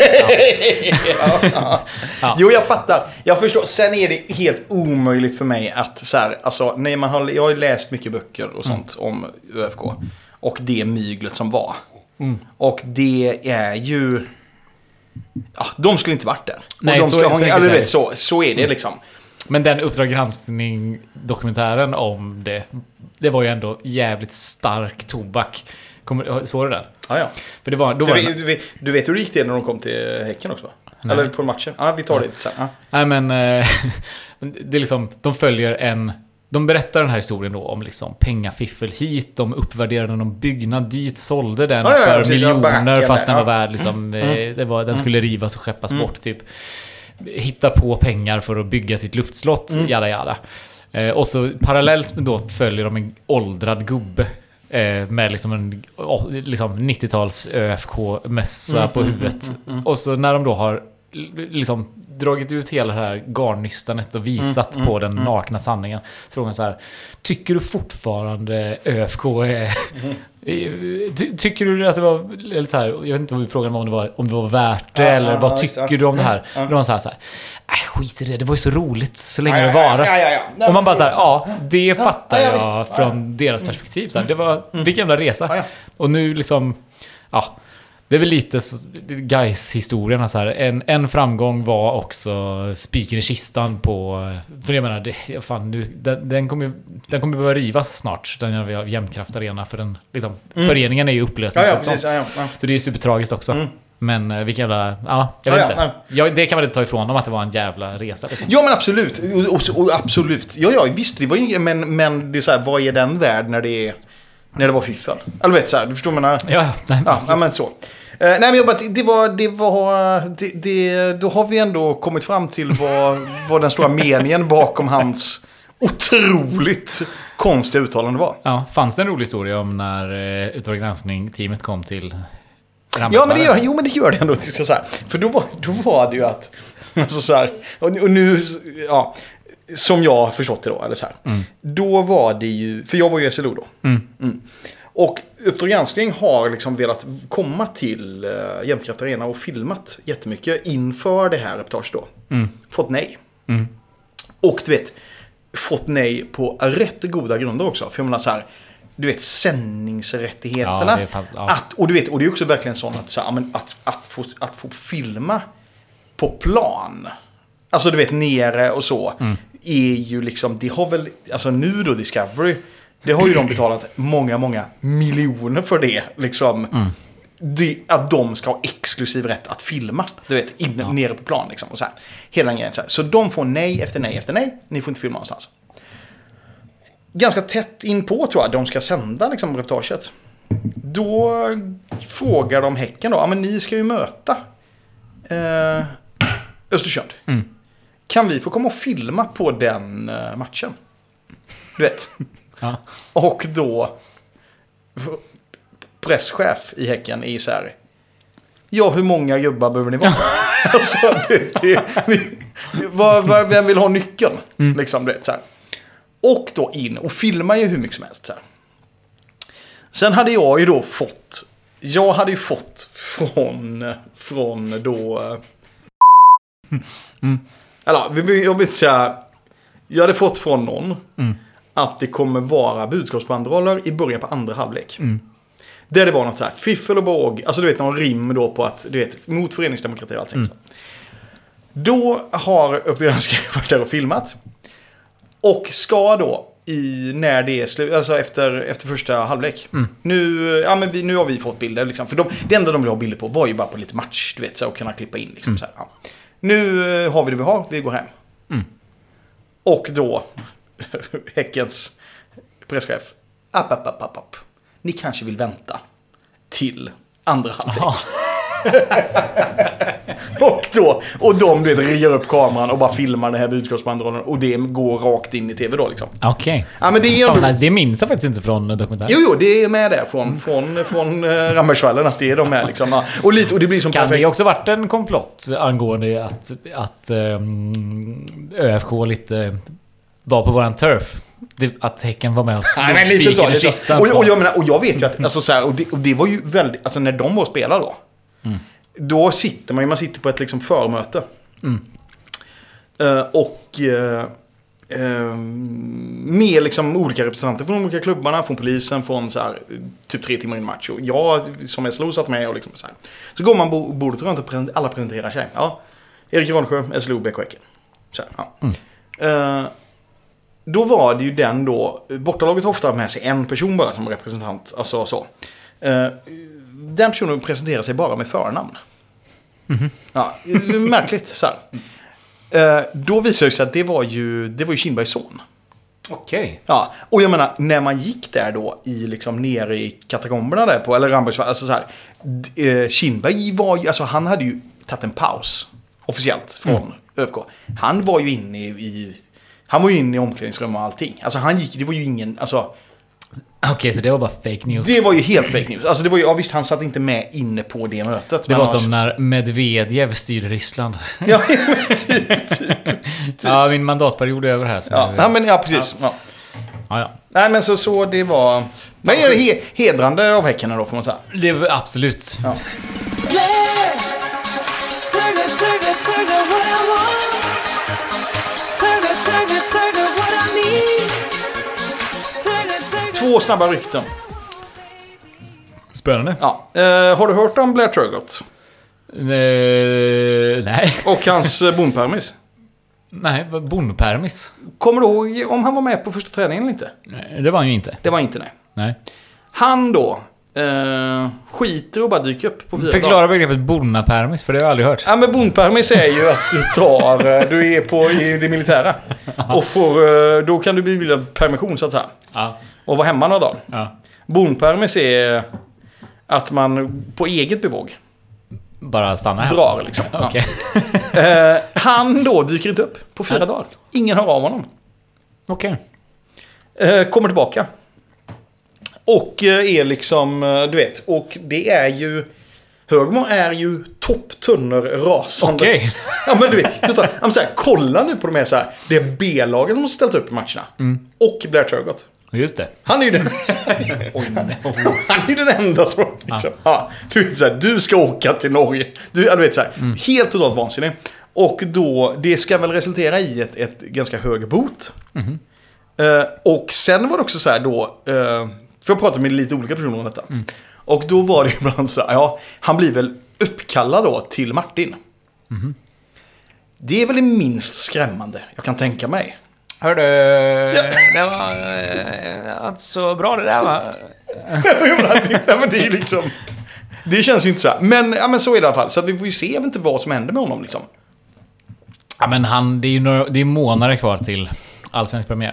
man? Jo, jag fattar. Jag förstår. Sen är det helt omöjligt för mig att så här, alltså, när jag har läst mycket böcker och sånt om ÖFK och det myglet som var. Och det är ju de skulle inte varit där. Nej, och de ska så är det liksom. Men den Uppdrag granskning-dokumentären om det var ju ändå jävligt stark tobak. Såg du den? Ja. För det var, du vet hur det gick det när de kom till Häcken också? Nej. Eller på matchen? Ja, vi tar det sen. Ja. Nej, men det är liksom, de berättar den här historien då om liksom pengafiffel hit, de uppvärderade någon byggnad dit, sålde den för miljoner fast den var värd liksom, den skulle rivas och skeppas bort typ. Hitta på pengar för att bygga sitt luftslott, jada. Och så parallellt med då följer de en åldrad gubbe med liksom en liksom 90-tals ÖFK-mössa på huvudet. Och så när de då har liksom dragit ut hela det här garnnystanet och visat på den nakna sanningen. Frågan så här, tycker du fortfarande ÖFK är... Tycker du att det var eller så här, jag vet inte om frågan var om det var värt det eller vad tycker du om det här? Det var så här, skit i det var ju så roligt så länge det var. Och man bara så här, det fattar jag från deras perspektiv så här, det var vilken jävla resa. Och nu liksom det är väl lite Gais-historien så här. En framgång var också spiken i kistan på... För jag menar, den kommer börja rivas snart. Den Jämtkraft Arena. För den, liksom, föreningen är ju upplöst. Så det är supertragiskt också. Men vilken jävla... jag vet inte. Det kan man inte ta ifrån dem att det var en jävla resa. Liksom. Ja, men absolut. Och absolut. Ja, visst. Det var ju, men det är så här, vad är den värld när det var fiffel? Eller vet så här, du förstår man. Ja, men så. Nej, men jag bara, då har vi ändå kommit fram till vad den stora meningen bakom hans otroligt konstiga uttalande var. Ja, fanns det en rolig historia om när Uppdrag granskning-teamet kom till Ja, men det gör det ändå. Så här. För då var det ju att alltså så här, och nu som jag har förstått det då, eller så här. Då var det ju, för jag var ju SLO då. Och Uppdrag granskning har liksom velat komma till Jämtkraft Arena och filmat jättemycket inför det här reportaget då. Fått nej. Och du vet, fått nej på rätt goda grunder också. För jag menar så här, du vet, sändningsrättigheterna. Och du vet, och det är också verkligen sånt att, så här, att få filma på plan. Alltså du vet, nere och så. Är ju liksom, det har väl, alltså nu då Discovery, det har ju de betalat många miljoner för det. Liksom, att de ska ha exklusiv rätt att filma. Du vet, nere på plan liksom. Och så här. Hela den grejen så här. Så de får nej efter nej. Ni får inte filma någonstans. Ganska tätt in på tror jag de ska sända liksom reportaget. Då frågar de Häcken då. Men ni ska ju möta Östersund. Kan vi få komma och filma på den matchen? Du vet. Ja. Och då presschef i Häcken är ju så här. Ja, hur många gubbar behöver ni vara? Alltså, vem vill ha nyckeln? Liksom, du vet, så här. Och då in och filma ju hur mycket som helst. Så här. Sen hade jag ju då fått från då Eller, jag vill inte säga... Jag hade fått från någon att det kommer vara budskapsbanderoller i början på andra halvlek. Där det var något så här, fiffel och båg. Alltså du vet, någon rim då på att, du vet, mot föreningsdemokrati och allting. Då har Uppdragsgranskare varit där och filmat. Och ska då när det är slut, alltså efter första halvlek. Nu har vi fått bilder liksom. För det enda de vill ha bilder på var ju bara på lite match, du vet, så, och kunna klippa in liksom, så här, ja. Nu har vi det vi har, vi går hem. Och då Häckens presschef. App. Ni kanske vill vänta till andra halvlek. och de ringer upp kameran och bara filmar den här budskapsbanderollen och det går rakt in i tv då liksom. Okej. Ja, men det minns jag faktiskt inte från dokumentären. Jo, det är med där från Rammersvallen att det är de här liksom. Ja. Och det blir som kan perfekt. det också varit en komplott angående att ÖFK lite var på våran turf? Att Häcken var med och slog spiken i kistan. Och jag vet ju att alltså, så här, och det var ju väldigt, alltså när de var och spelade då sitter man sitter på ett liksom förmöte. Med liksom olika representanter från de olika klubbarna, från polisen, från så här, typ 3 timmar in match. Och jag som SLO satt med och liksom så här. Så går man bordet runt och alla presenterar sig. Ja. Erik Ivansjö, SLO, BK Häcken. Så här, ja. Då var det ju den då, bortalaget har ofta med sig en person bara som representant, alltså så. Den personen presenterar sig bara med förnamn. Ja, märkligt så här. Då visade det sig att det var ju Kindbergs son. Okej. Ja, och jag menar, när man gick där då i liksom nere i katakomberna där på, eller Rambergsvall, alltså så här, Kindberg var ju, alltså han hade ju tagit en paus officiellt från ÖFK. Han var ju inne i omklädningsrum och allting. Alltså det var ju ingen, alltså... Okej, så det var bara fake news. Det var ju helt fake news. Alltså det var ju, ja visst, han satt inte med inne på det mötet. Det var som när Medvedev styrde Ryssland. Ja, typ. Ja, min mandatperiod är över här. Ja, precis. Ja. Nej, men så det var... Men är det hedrande av Häcken då, får man säga. Det var absolut. Ja. Två snabba rykten. Spännande. Ja. Har du hört om Blair Turgott? Nej. Och hans bondpermis? Nej, bondpermis. Kommer du ihåg om han var med på första träningen eller inte? Nej, det var han ju inte. Det var inte, nej. Han då skiter och bara dyker upp på 4 dagar. Förklara begreppet bonnapermis, för det har jag aldrig hört. Ja, men bondpermis är ju att du är i det militära. Och då kan du bevilja permission så att säga. Ja. Och vara hemma några dagar. Ja. Bondpermis är att man på eget bevåg bara stannar här. Drar liksom. Okay. Han då dyker inte upp på 4 dagar. Ingen hör av honom. Okej. Kommer tillbaka. Och är liksom, du vet, och det är ju... Högmo är ju topptunnor rasande. Okej. Ja, men du vet, så här, kolla nu på de här så här, det är B-lagen som har ställt upp i matcherna. Och Blair Turgott. Just det. Han är ju den... Han är ju den enda som... Liksom, du vet så här, du ska åka till Norge. Du vet så här, helt totalt vansinnig. Och då, det ska väl resultera i ett ganska hög bot. Och sen var det också så här då... för jag pratade med lite olika personer om detta. Och då var det ibland så här, han blir väl uppkallad då till Martin. Det är väl det minst skrämmande jag kan tänka mig. Hörde, det var alltså bra det där va? Men det är liksom... Det känns ju inte så här. Men så är det i alla fall. Så att vi får ju se, jag vet inte vad som händer med honom liksom. Ja, men det är ju månader kvar till allsvensk premiär.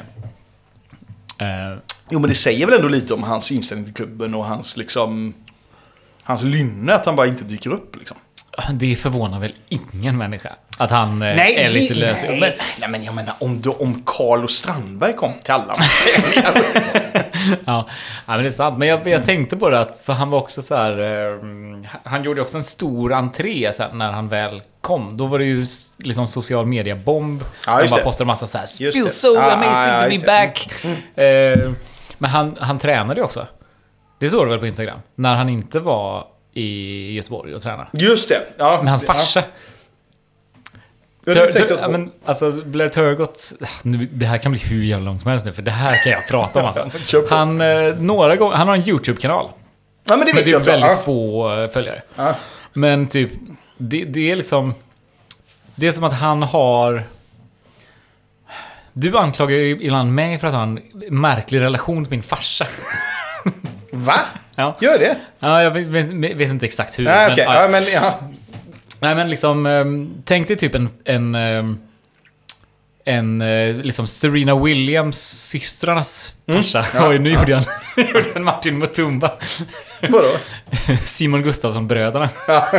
Jo, men det säger väl ändå lite om hans inställning till klubben och hans liksom... Hans lynne, att han bara inte dyker upp liksom. Det förvånar väl ingen människa att han är lite lös. Nej, men jag menar om Carlos Strandberg kom till alla ja, men det är sant. Men jag tänkte på det att, för han var också så här, han gjorde också en stor entré sen när han väl kom. Då var det ju liksom social media bomb. Han bara postade en massa så här, feel so amazing to be back. Men han tränade ju också. Det såg du väl på Instagram? När han inte var i Göteborg och tränade. Just det. Ja, med hans farsa. Men alltså Blair Turgott, det här kan bli hur jävla långt som helst nu, för det här kan jag prata om alltså. Han några gånger, han har en YouTube-kanal. Ja, men det vet det är jag väldigt få följare. Ja. Men typ det är liksom, det är som att han har. Du anklagar ju ibland mig för att ha en märklig relation till min farsa. Va? Ja. Gör det? Ja, jag vet inte exakt hur. Nej, okej. Men, Ja, men ja. Nej, men liksom tänk dig typ en liksom Serena Williams systrarnas farsa. Oj, nu gjorde jag en Martin Mutumba. Vadå? Simon Gustafsson bröderna.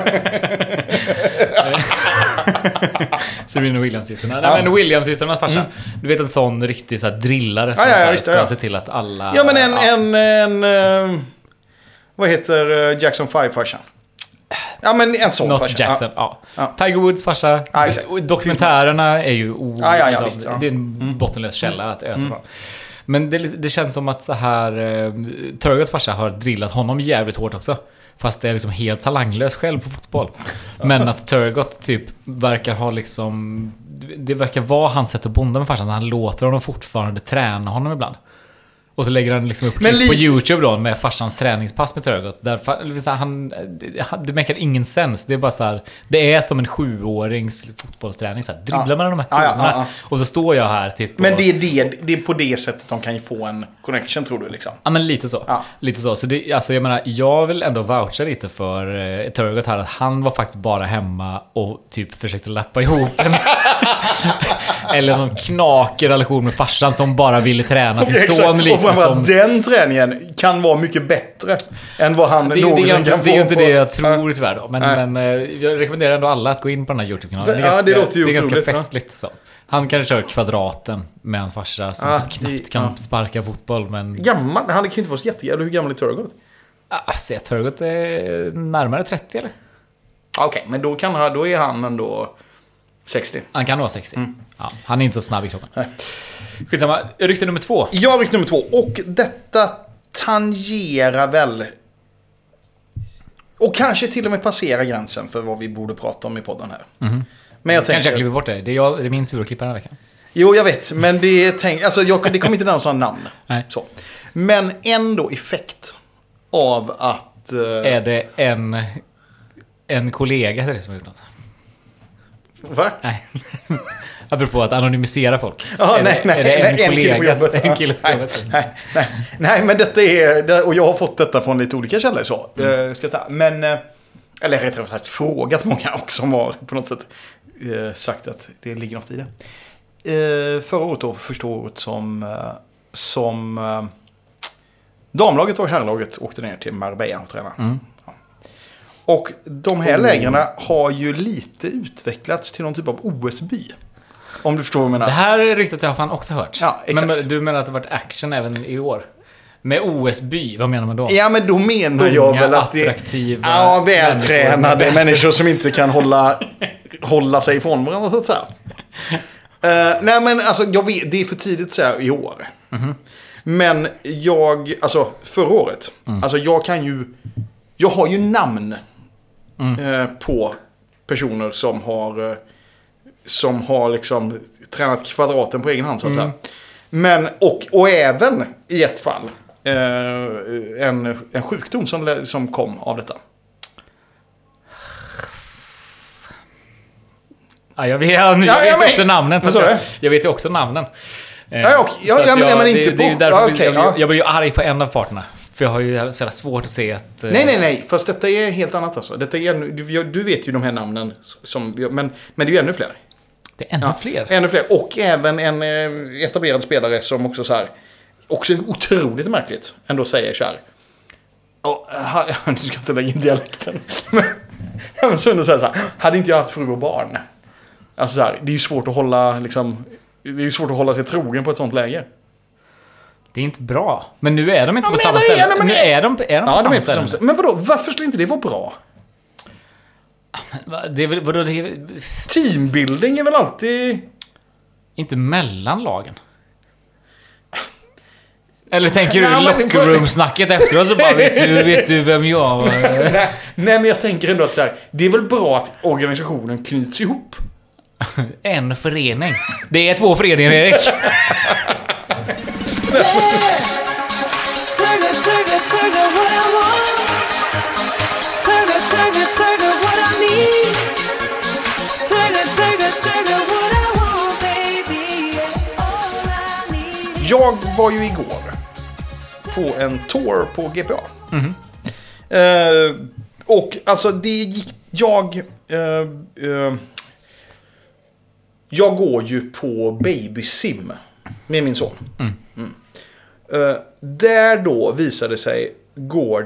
Serena Williams systrarna. Nej, men Williams systrarnas farsa. Du vet, en sån riktig så här drillare som ska se till att alla. Ja, men en vad heter Jackson 5-farsan? Ja, men en sån Not farsa. Jackson, ja. Tiger Woods farsa. Dokumentärerna är ju visst, ja. Det är en bottenlös källa att ösa från. Men det känns som att så här Turgotts farsa har drillat honom jävligt hårt också. Fast det är liksom helt talanglös själv på fotboll. Men att Turgott typ verkar ha liksom, det verkar vara hans sätt att bonda med farsan. Han låter honom fortfarande träna honom ibland. Och så lägger han liksom upp klipp på YouTube då med farsans träningspass med Turgott. Det märker ingen sens. Det är bara så här, det är som en 7-årings fotbollsträning så här, dribblar man de här kurvorna. Och så står jag här typ. Men det är på det sättet de kan ju få en connection, tror du liksom. Ja, men lite så. Ja. Lite så. Så det, alltså jag menar, jag vill ändå voucha lite för Turgott här, att han var faktiskt bara hemma och typ försökte lappa ihop en eller någon knakig relation med farsan som bara ville träna sin son lite. Och framförallt den träningen kan vara mycket bättre än vad han någonsin kan få. Det är inte det jag tror tyvärr då. Men jag rekommenderar ändå alla att gå in på den här YouTube-kanalen. Det låter ju det är otroligt, ganska festligt så. Han kan köra kvadraten med en farsa som knappt kan sparka fotboll. Men gammal, han kan ju inte vara så jättegammal. Hur gammal är Turgott? Turgott är närmare 30 eller? Okej, men då är han ändå 60. Han kan vara 60. Ja, han är inte så snabb i kroppen. Skitsamma, rykte nummer 2. Ja, rykte nummer 2. Och detta tangerar väl och kanske till och med passerar gränsen för vad vi borde prata om i podden här. Men jag tänker, kanske jag klipper bort det. Det är min tur att klippa den här veckan. Jo, jag vet. Men det kommer inte nämna sådana namn. Nej. Så. Men ändå effekt av att... Är det en kollega till det som har gjort något? Va? Nej. Apropå att anonymisera folk. Ja, nej, är det en kollega? En kille på jobbet. Nej, men detta är... Och jag har fått detta från lite olika källor så. Ska jag säga. Men... Eller rättare sagt frågat många också som har på något sätt sagt att det ligger något i det. Förra året då, första året som damlaget och herrlaget åkte ner till Marbella och tränade. Ja. Och de här lägren har ju lite utvecklats till någon typ av OS-by. Om du förstår vad jag menar. Det här är riktigt jag har fan också hört. Ja, exakt. Men du menar att det har varit action även i år? Med OS-by, vad menar man då? Ja, men då menar jag väl att det är vältränade människor som inte kan hålla sig ifrån varandra, så att säga. Nej, men alltså, jag vet, det är för tidigt att säga i år. Men förra året, alltså jag har ju namn på personer som har liksom tränat kvadraten på egen hand, så att säga. Men, och även i ett fall en sjukdom som kom av detta. Ja, jag vet också namnen. Jag vet ju också namnen. Men inte på... Jag blir ju arg på en av parterna. För jag har ju så svårt att se att... Nej. Fast detta är helt annat alltså. Detta är du vet ju de här namnen. Men det är ju ännu fler. Det är ännu fler? Ännu fler. Och även en etablerad spelare som också så här... Också otroligt märkligt. Ändå säger så här... Nu ska jag inte lägga in dialekten. Men så säger så här... Hade inte jag haft fru och barn? Alltså så här, det är ju svårt att hålla liksom... Det är ju svårt att hålla sig trogen på ett sånt läge. Det är inte bra. Men nu är de inte på samma ställe. Nu är de på samma ställe. Men vadå? Varför skulle inte det vara bra? Det är väl, vadå, teambuilding är väl alltid... Inte mellan lagen. Eller tänker du locker room-snacket efteråt så bara vet du vem jag... Nej, men jag tänker ändå att så här, det är väl bra att organisationen knyts ihop. En förening. Det är 2 föreningar, Erik. Jag var ju igår på en tour på GPA. Och alltså det gick... Jag går ju på Baby Sim med min son. Där då visade sig går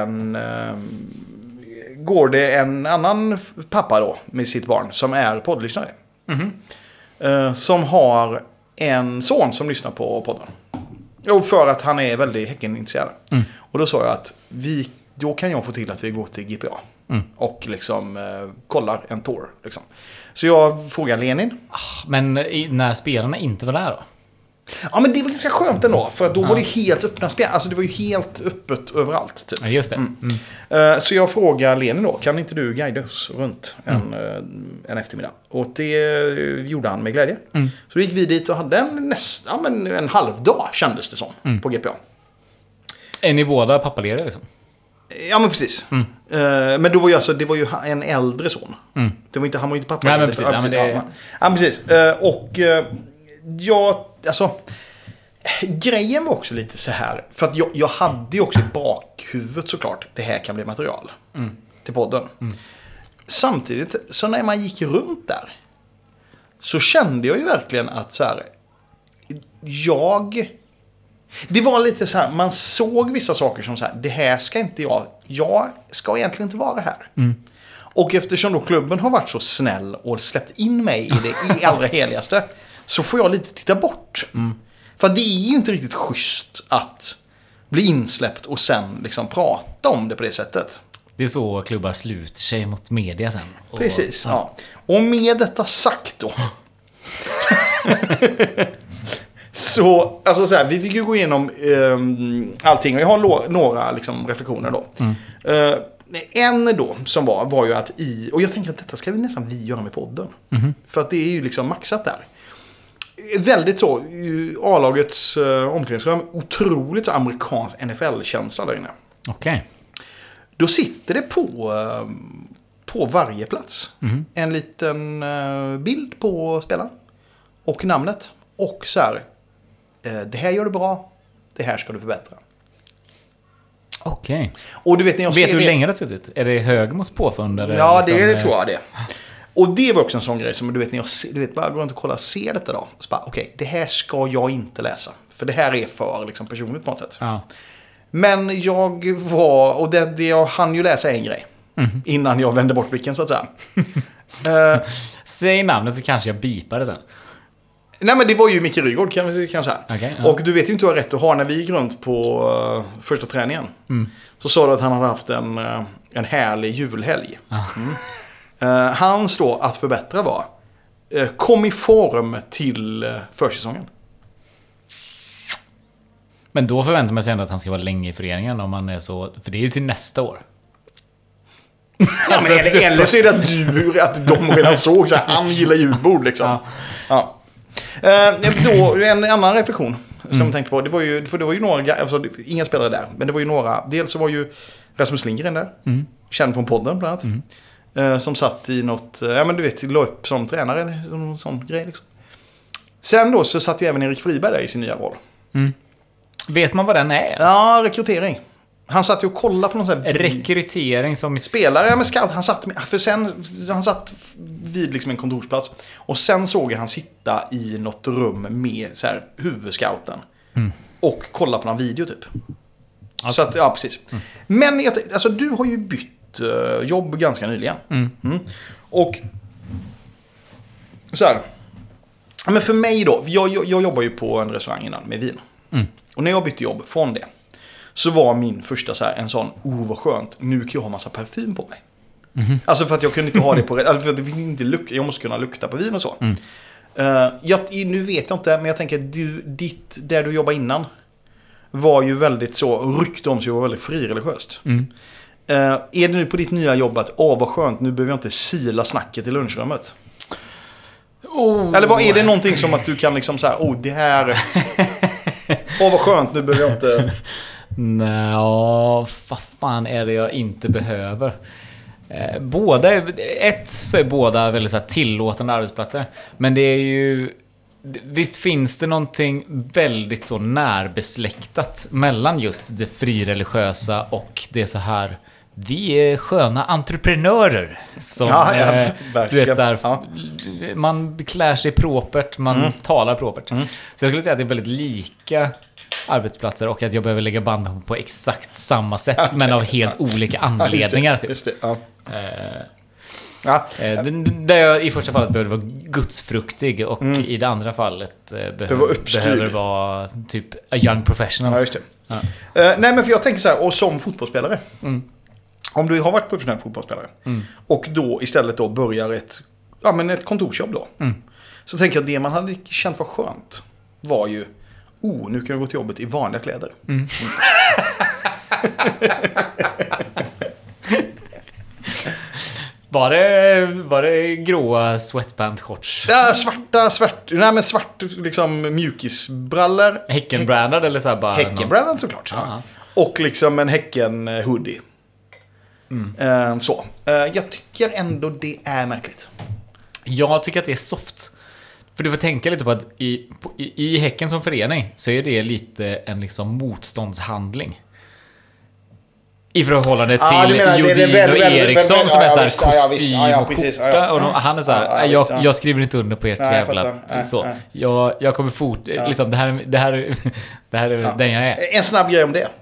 det en annan pappa då med sitt barn som är poddlyssnare. Som har en son som lyssnar på podden. Och för att han är väldigt Häcken-intresserad. Och då sa jag att då kan jag få till att vi går till GPA. Och liksom kollar en tour. Liksom. Så jag frågar Lenin. Men när spelarna inte var där då? Ja, men det var ganska skönt ändå. För att då var det helt öppna spel. Alltså det var ju helt öppet överallt. Typ. Ja, just det. Så jag frågar Lenin då. Kan inte du guida oss runt en eftermiddag? Och det gjorde han med glädje. Så då gick vi dit och hade en halvdag kändes det som på GPA. Är ni båda pappalediga liksom? Ja, men precis. Men då var ju det var ju en äldre son. Det var inte, han var ju inte pappa. Nej, men precis. Ja, precis. Och alltså grejen var också lite så här. För att jag hade ju också i bakhuvudet såklart. Det här kan bli material till podden. Samtidigt, så när man gick runt där så kände jag ju verkligen att så här, det var lite så här, man såg vissa saker som så här, det här ska inte jag ska egentligen inte vara här. Och eftersom då klubben har varit så snäll och släppt in mig i det i allra heligaste, så får jag lite titta bort. För det är ju inte riktigt schysst att bli insläppt och sen liksom prata om det på det sättet. Det är så klubbar sluter sig mot media sen. Precis, ja. Och med detta sagt då. Så, alltså så här, vi fick ju gå igenom allting. Och jag har några liksom, reflektioner då. En då som var ju att och jag tänker att detta ska vi nästan göra med podden. För att det är ju liksom maxat där. Väldigt så, A-lagets omklädningsrum, otroligt så amerikansk NFL-känsla där inne. Okej. Då sitter det på varje plats en liten bild på spelaren och namnet. Och så här, det här gör du bra, det här ska du förbättra. Okej. Och du vet när jag vet du hur länge det har suttit? Är det Högmos påfund? Eller ja, liksom, det tror jag det. Och det var också en sån grej som du vet när jag bara går runt och kollar och ser detta då. Så bara, okej, det här ska jag inte läsa. För det här är för liksom, personligt på något sätt. Ja. Men jag var, och jag hann ju läsa en grej. Innan jag vände bort blicken så att säga. Säg namnet så kanske jag bipar det sen. Nej, men det var ju Micke Rygaard kan jag säga. Okay, ja. Och du vet ju inte hur rätt att ha när vi gick runt på första träningen. Så sa du att han hade haft en härlig julhelg. Hans då att förbättra var kom i form till försäsongen. Men då förväntar man sig ändå att han ska vara länge i föreningen om man är så, för det är ju till nästa år. Ja, men eller så är det att de redan såg så här, han gillar julbord liksom. Ja. Då, en annan reflektion som jag tänkte på, det var ju några, alltså, inga spelare där, men det var ju några, dels så var ju Rasmus Lindgren där, känd från podden bland annat, som satt i något, ja men du vet, la upp som tränare eller någon sån grej liksom. Sen då så satt ju även Erik Friberg där i sin nya roll. Vet man vad den är? Ja, rekrytering. Han satt ju och kollade på någon sån här rekrytering som spelare med scout. Han satt vid liksom en kontorsplats och sen såg jag han sitta i något rum med så här huvudscouten och kolla på någon video typ. Okay. Så att ja, precis. Men alltså du har ju bytt jobb ganska nyligen. Och så här. Men för mig då, jag jobbar ju på en restaurang innan med vin. Och när jag bytte jobb från det så var min första så här, en sån, vad skönt, nu kan jag ha massa parfym på mig. Alltså för att jag kunde inte ha det på alltså för att det fick inte jag måste kunna lukta på vin och så. Nu vet jag inte, men jag tänker där du jobbar innan var ju väldigt så, rykte om sig var väldigt frireligiöst. Är det nu på ditt nya jobb att, vad skönt, nu behöver jag inte sila snacket i lunchrummet? Eller vad är det någonting som att du kan liksom så här, det här... vad skönt, nu behöver jag inte... Nej, vad fan är det jag inte behöver? Båda, så är båda väldigt så här tillåtande arbetsplatser. Men det är ju... Visst finns det någonting väldigt så närbesläktat mellan just det frireligiösa och det så här... Vi är sköna entreprenörer som, du vet så här, man klär sig propert, man talar propert. Så jag skulle säga att det är väldigt lika arbetsplatser och att jag behöver lägga band på exakt samma sätt men av helt olika anledningar. Just det. Där jag i första fallet behöver vara gudsfruktig och i det andra fallet behöver vara typ a young professional. Ja, just det. Nej, men för jag tänker så här, och som fotbollsspelare. Om du har varit professionell fotbollsspelare och då istället då börjar ett kontorsjobb då. Så tänker jag att det man hade känt var skönt var ju nu kan jag gå till jobbet i vanliga kläder. Var det gråa sweatband-shorts? Ja, svart liksom mjukisbrallor. Häckenbrandad eller så här bara... Häckenbrandad såklart. Ja. Och liksom en Häcken-hoodie. Jag tycker ändå det är märkligt. Jag tycker att det är soft. För du får tänka lite på att i Häcken som förening så är det lite en liksom motståndshandling. I förhållande till Jodin och Eriksson som är så här kostym och skjorta. Och han är så här, jag skriver inte under på ert jävla... Jag kommer fort... Liksom, det här är den jag är. En snabb grej om det.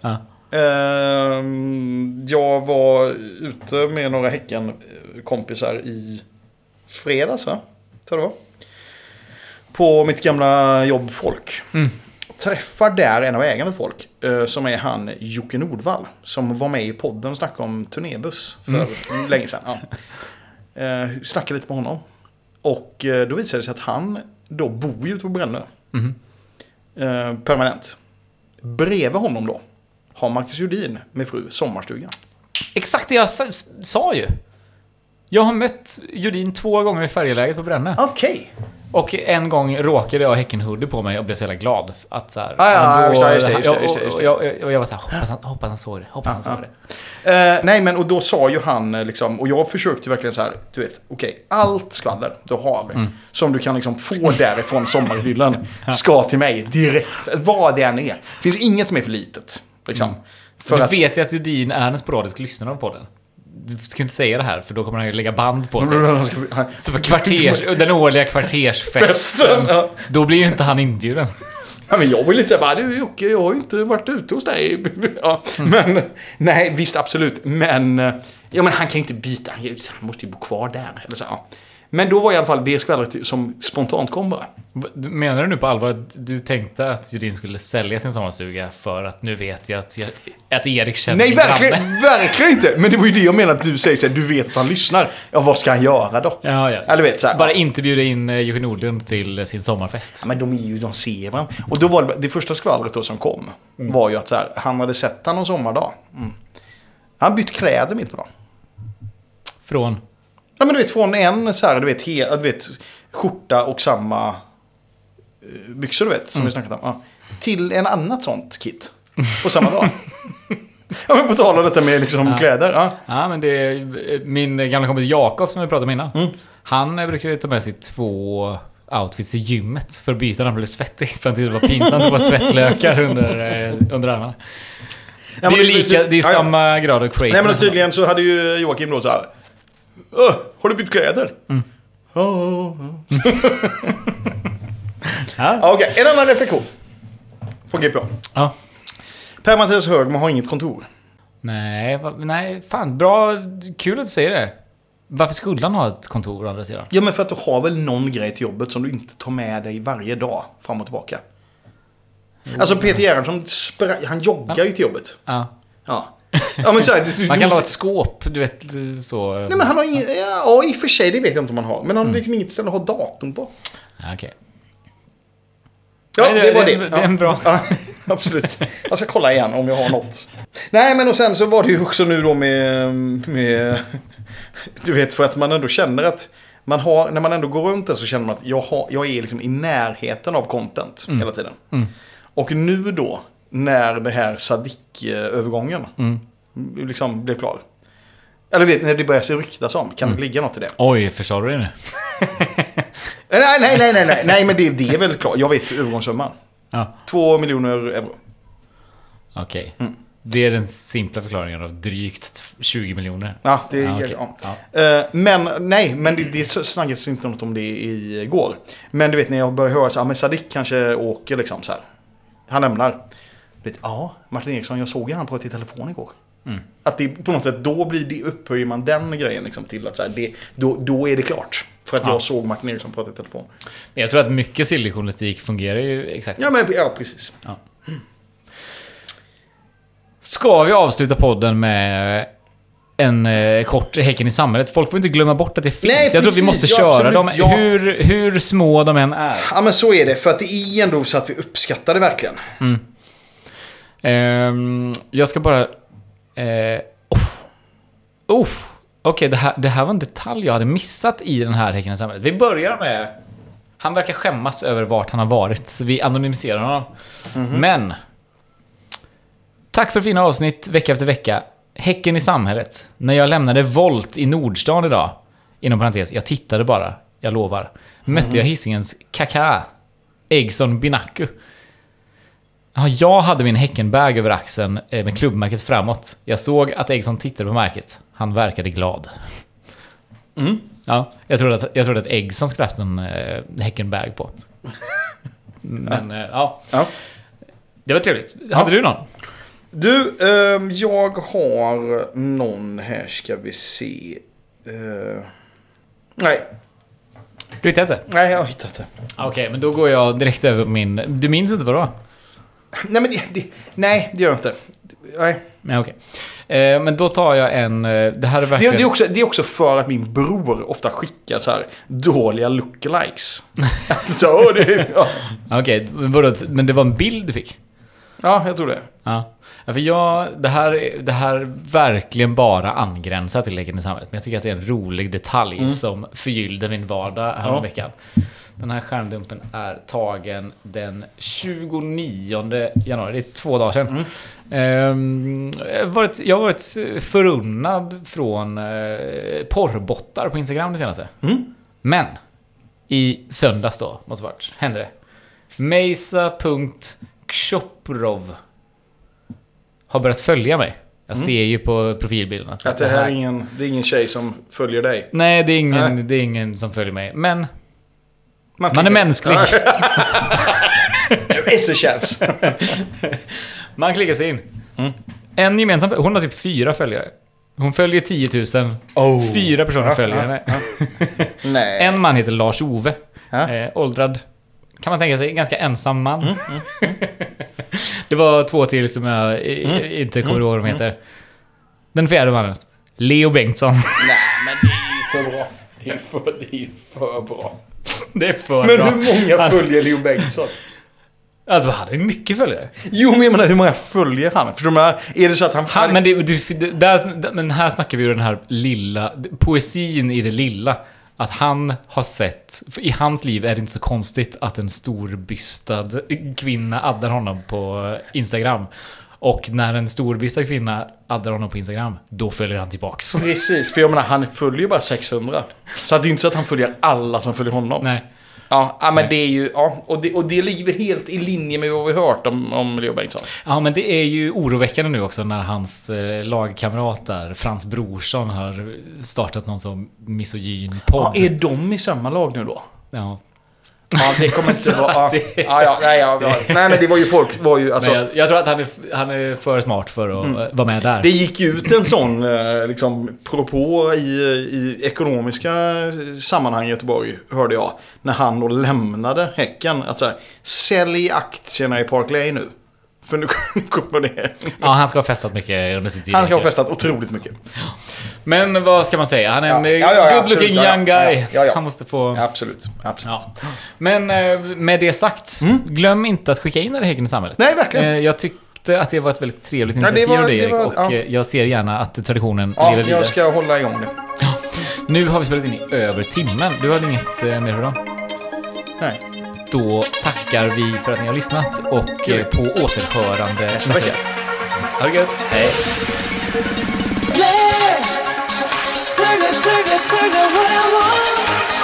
Jag var ute med några Häcken-kompisar i fredags, va? Tror det var. På mitt gamla jobb Folk. Träffar där en av ägarna Folk, som är han Jocke Nordvall, som var med i podden och snackade om turnébuss för länge sedan. Snackade lite med honom. Och då visade det sig att han då bor ju ute på Brännö. Permanent. Bredvid honom då har Marcus Jodin med fru sommarstugan. Exakt det jag sa ju. Jag har mött Jodin 2 gånger i färjeläget på Brännö. Okej. Och en gång råkade jag ha Häcken-hoodie på mig och blev så jävla glad att så här. Just det. Och jag var så här, hoppas han såg det. Nej, men och då sa ju han liksom, och jag försökte verkligen så här, du vet, okej, allt skvaller du har som du kan liksom få därifrån sommarhyllan ska till mig direkt. Vad det än är. Det finns inget som är för litet. Liksom. För du vet ju att Jodin är en sporadisk lyssnare på den. Du ska inte säga det här, för då kommer han ju lägga band på sig. Så på den årliga kvartersfesten. Då blir ju inte han inbjuden. Ja, men jag vill inte säga bara, du Jocke, jag har ju inte varit ute hos dig. Men, nej, visst, absolut. Men han kan ju inte byta. Han måste ju bo kvar där. Eller så, Men då var i alla fall det skvallret som spontant kom bara. Menar du nu på allvar att du tänkte att Jodin skulle sälja sin sommarstuga för att nu vet jag att Erik känner... Nej, verkligen inte. Men det var ju det jag menar att du säger så här, du vet att han lyssnar. Ja, vad ska han göra då? Ja. Eller vet, så här, bara inte bjuda in Jocke Nordlund till sin sommarfest. Ja, men de ser varandra. Och då var det första skvallret då som kom var ju att så här, han hade sett han någon sommardag. Han bytt kläder mitt på dagen. Från? Ja, men du vet, från en så här, du vet skjorta och samma byxor, du vet, som vi snackat om. Till en annat sånt kit på samma dag. Ja, men på tal om detta med liksom kläder. Ja, men det är min gamla kompis Jakob som vi pratade om innan. Han brukade ta med sig 2 outfits i gymmet för att byta när han blev svettig. För att det var pinsamt att vara svettlökar under armarna. Ja, det är ju samma grad av crazy. Nej, men tydligen så hade ju Joakim då så här, har du bytt kläder? Okej, en annan reflektion från GPA. Per-Mattias Högman har inget kontor. Nej, fan, bra, kul att du säger det. Varför skulle han ha ett kontor å andra sidan? Ja, men för att du har väl någon grej till jobbet som du inte tar med dig varje dag fram och tillbaka. Alltså Peter Gerhardsson, han joggar ju till jobbet. Ja, men så här, man kan ha ett skåp, du vet, så. Nej, men han har inget, i och för sig, det vet jag inte om man har. Men han har liksom inget ställe att ha datorn på. Okej. Ja, det var det. Det är en bra. Ja, absolut. Jag ska kolla igen om jag har något. Nej, men och sen så var det ju också nu då med du vet, för att man ändå känner att när man ändå går runt där så känner man att jag är liksom i närheten av content hela tiden. Och nu då, när det här Sadik-övergången liksom blev klar. Eller vet när det börjar se ryktas om, kan det ligga något i det? Oj, förstår du det nu? Nej, men det är väl klart. Jag vet övergångssumman. 2 miljoner euro. Okej. Det är den simpla förklaringen av drygt 20 miljoner. Ja, det är men det snackades inte något om det igår. Men du vet, när jag börjar höra så här, men Sadik kanske åker liksom så här. Han lämnar. Martin Eriksson, jag såg han prata i telefon igår. Att det på något sätt, då blir det, upphöjer man den grejen liksom till att så här, då är det klart. För att jag såg Martin Eriksson prata i telefon. Men jag tror att mycket silly-journalistik fungerar ju exakt. Ja, precis. Ja. Ska vi avsluta podden med en kort Häcken i samhället? Folk får inte glömma bort att det finns. Nej, jag tror att vi måste köra dem, ja. hur små de än är. Ja, men så är det. För att det är ändå så att vi uppskattar det verkligen. Jag ska bara... Okej, det här var en detalj jag hade missat i den här Häcken i samhället. Vi börjar med... Han verkar skämmas över vart han har varit. Så vi anonymiserar honom. Men... Tack för fina avsnitt vecka efter vecka. Häcken i samhället. När jag lämnade Volt i Nordstan idag, inom parentes, jag tittade bara, jag lovar, mötte jag Hisingens Kaka Eggson Binaku. Jag hade min Häckenbag över axeln med klubbmärket framåt. Jag såg att Eggson tittade på märket. Han verkade glad. Ja, jag trodde att Eggson skulle haft en Häckenbag på. Men ja. Det var trevligt. Hade du någon? Du, jag har någon här, ska vi se. Nej. Du hittar inte? Nej, jag har hittat det. Okej, men då går jag direkt över på min... Du minns inte vad då? Nej, men nej, det gör jag inte. Nej. Nej, okej. Men då tar jag en... Det här är verkligen... Det är också för att min bror ofta skickar så här dåliga lookalikes. Så det... Ja. Okej, men det var en bild du fick? Ja, jag tror det. Ja, för det här verkligen bara angränsar till Häcken i samhället. Men jag tycker att det är en rolig detalj som förgyllde min vardag här veckan. Den här skärmdumpen är tagen den 29 januari. Det är 2 dagar sedan. Jag har varit förunnad från porrbottar på Instagram det senaste. Men i söndags då, måste varit, hände det. Mejsa.Kshoprov har börjat följa mig. Jag ser ju på profilbilden att det här är ingen tjej som följer dig. Nej, det är ingen som följer mig. Men man är mänsklig. Det är så känns. Man klickar sig in. En gemensam... Hon har typ 4 följare. Hon följer 10 000. 4 personer följer henne. Nej. En man heter Lars Ove. Åldrad. Kan man tänka sig, ganska ensam man. Det var 2 till som jag inte kommer ihåg vad de heter. Den 4:e mannen, Leo Bengtsson. Nej, men det är ju för bra. Det är för bra. Det är för men bra. Hur många följer Leo Bengtsson? Alltså, han är mycket följare. Jo, men jag menar, hur många följer han? Förstår du? Är det så att han... Men här snackar vi ju den här lilla... Poesin i det lilla. Att han har sett... För i hans liv är det inte så konstigt att en storbystad kvinna addar honom på Instagram. Och när en storbystad kvinna addar honom på Instagram, då följer han tillbaks. Precis, för jag menar, han följer bara 600. Så att det är inte så att han följer alla som följer honom. Nej. Ja, men nej. Det är ju... Ja, och det ligger helt i linje med vad vi hört om Leo Bengtsson. Ja, men det är ju oroväckande nu också när hans lagkamrat där, Frans Brorsson, har startat någon som misogyn podd. Ja, är de i samma lag nu då? Ja. Ja, det kommer inte vara... Nej, men det var ju folk... Alltså, jag tror att han är för smart för att vara med där. Det gick ut en sån liksom, propå i ekonomiska sammanhang i Göteborg, hörde jag. När han då lämnade Häcken. Att så här, sälj aktierna i Park Lane nu. För nu kommer det. Ja, han ska ha festat mycket under sin tid. Han ska ha festat otroligt mycket. Men vad ska man säga? Han är en good looking young guy. Han måste få... Absolut. Ja. Men med det sagt, glöm inte att skicka in det Häcken i samhället. Nej, verkligen. Jag tyckte att det var ett väldigt trevligt initiativ av dig, Erik. Och jag ser gärna att traditionen lever vidare. Jag ska hålla igång det. Ja. Nu har vi spelat in i över timmen. Du hade inget mer för dem? Nej. Då tackar vi för att ni har lyssnat och på återhörande nästa vecka. Ha det gött. Hej. Turn it, what I want.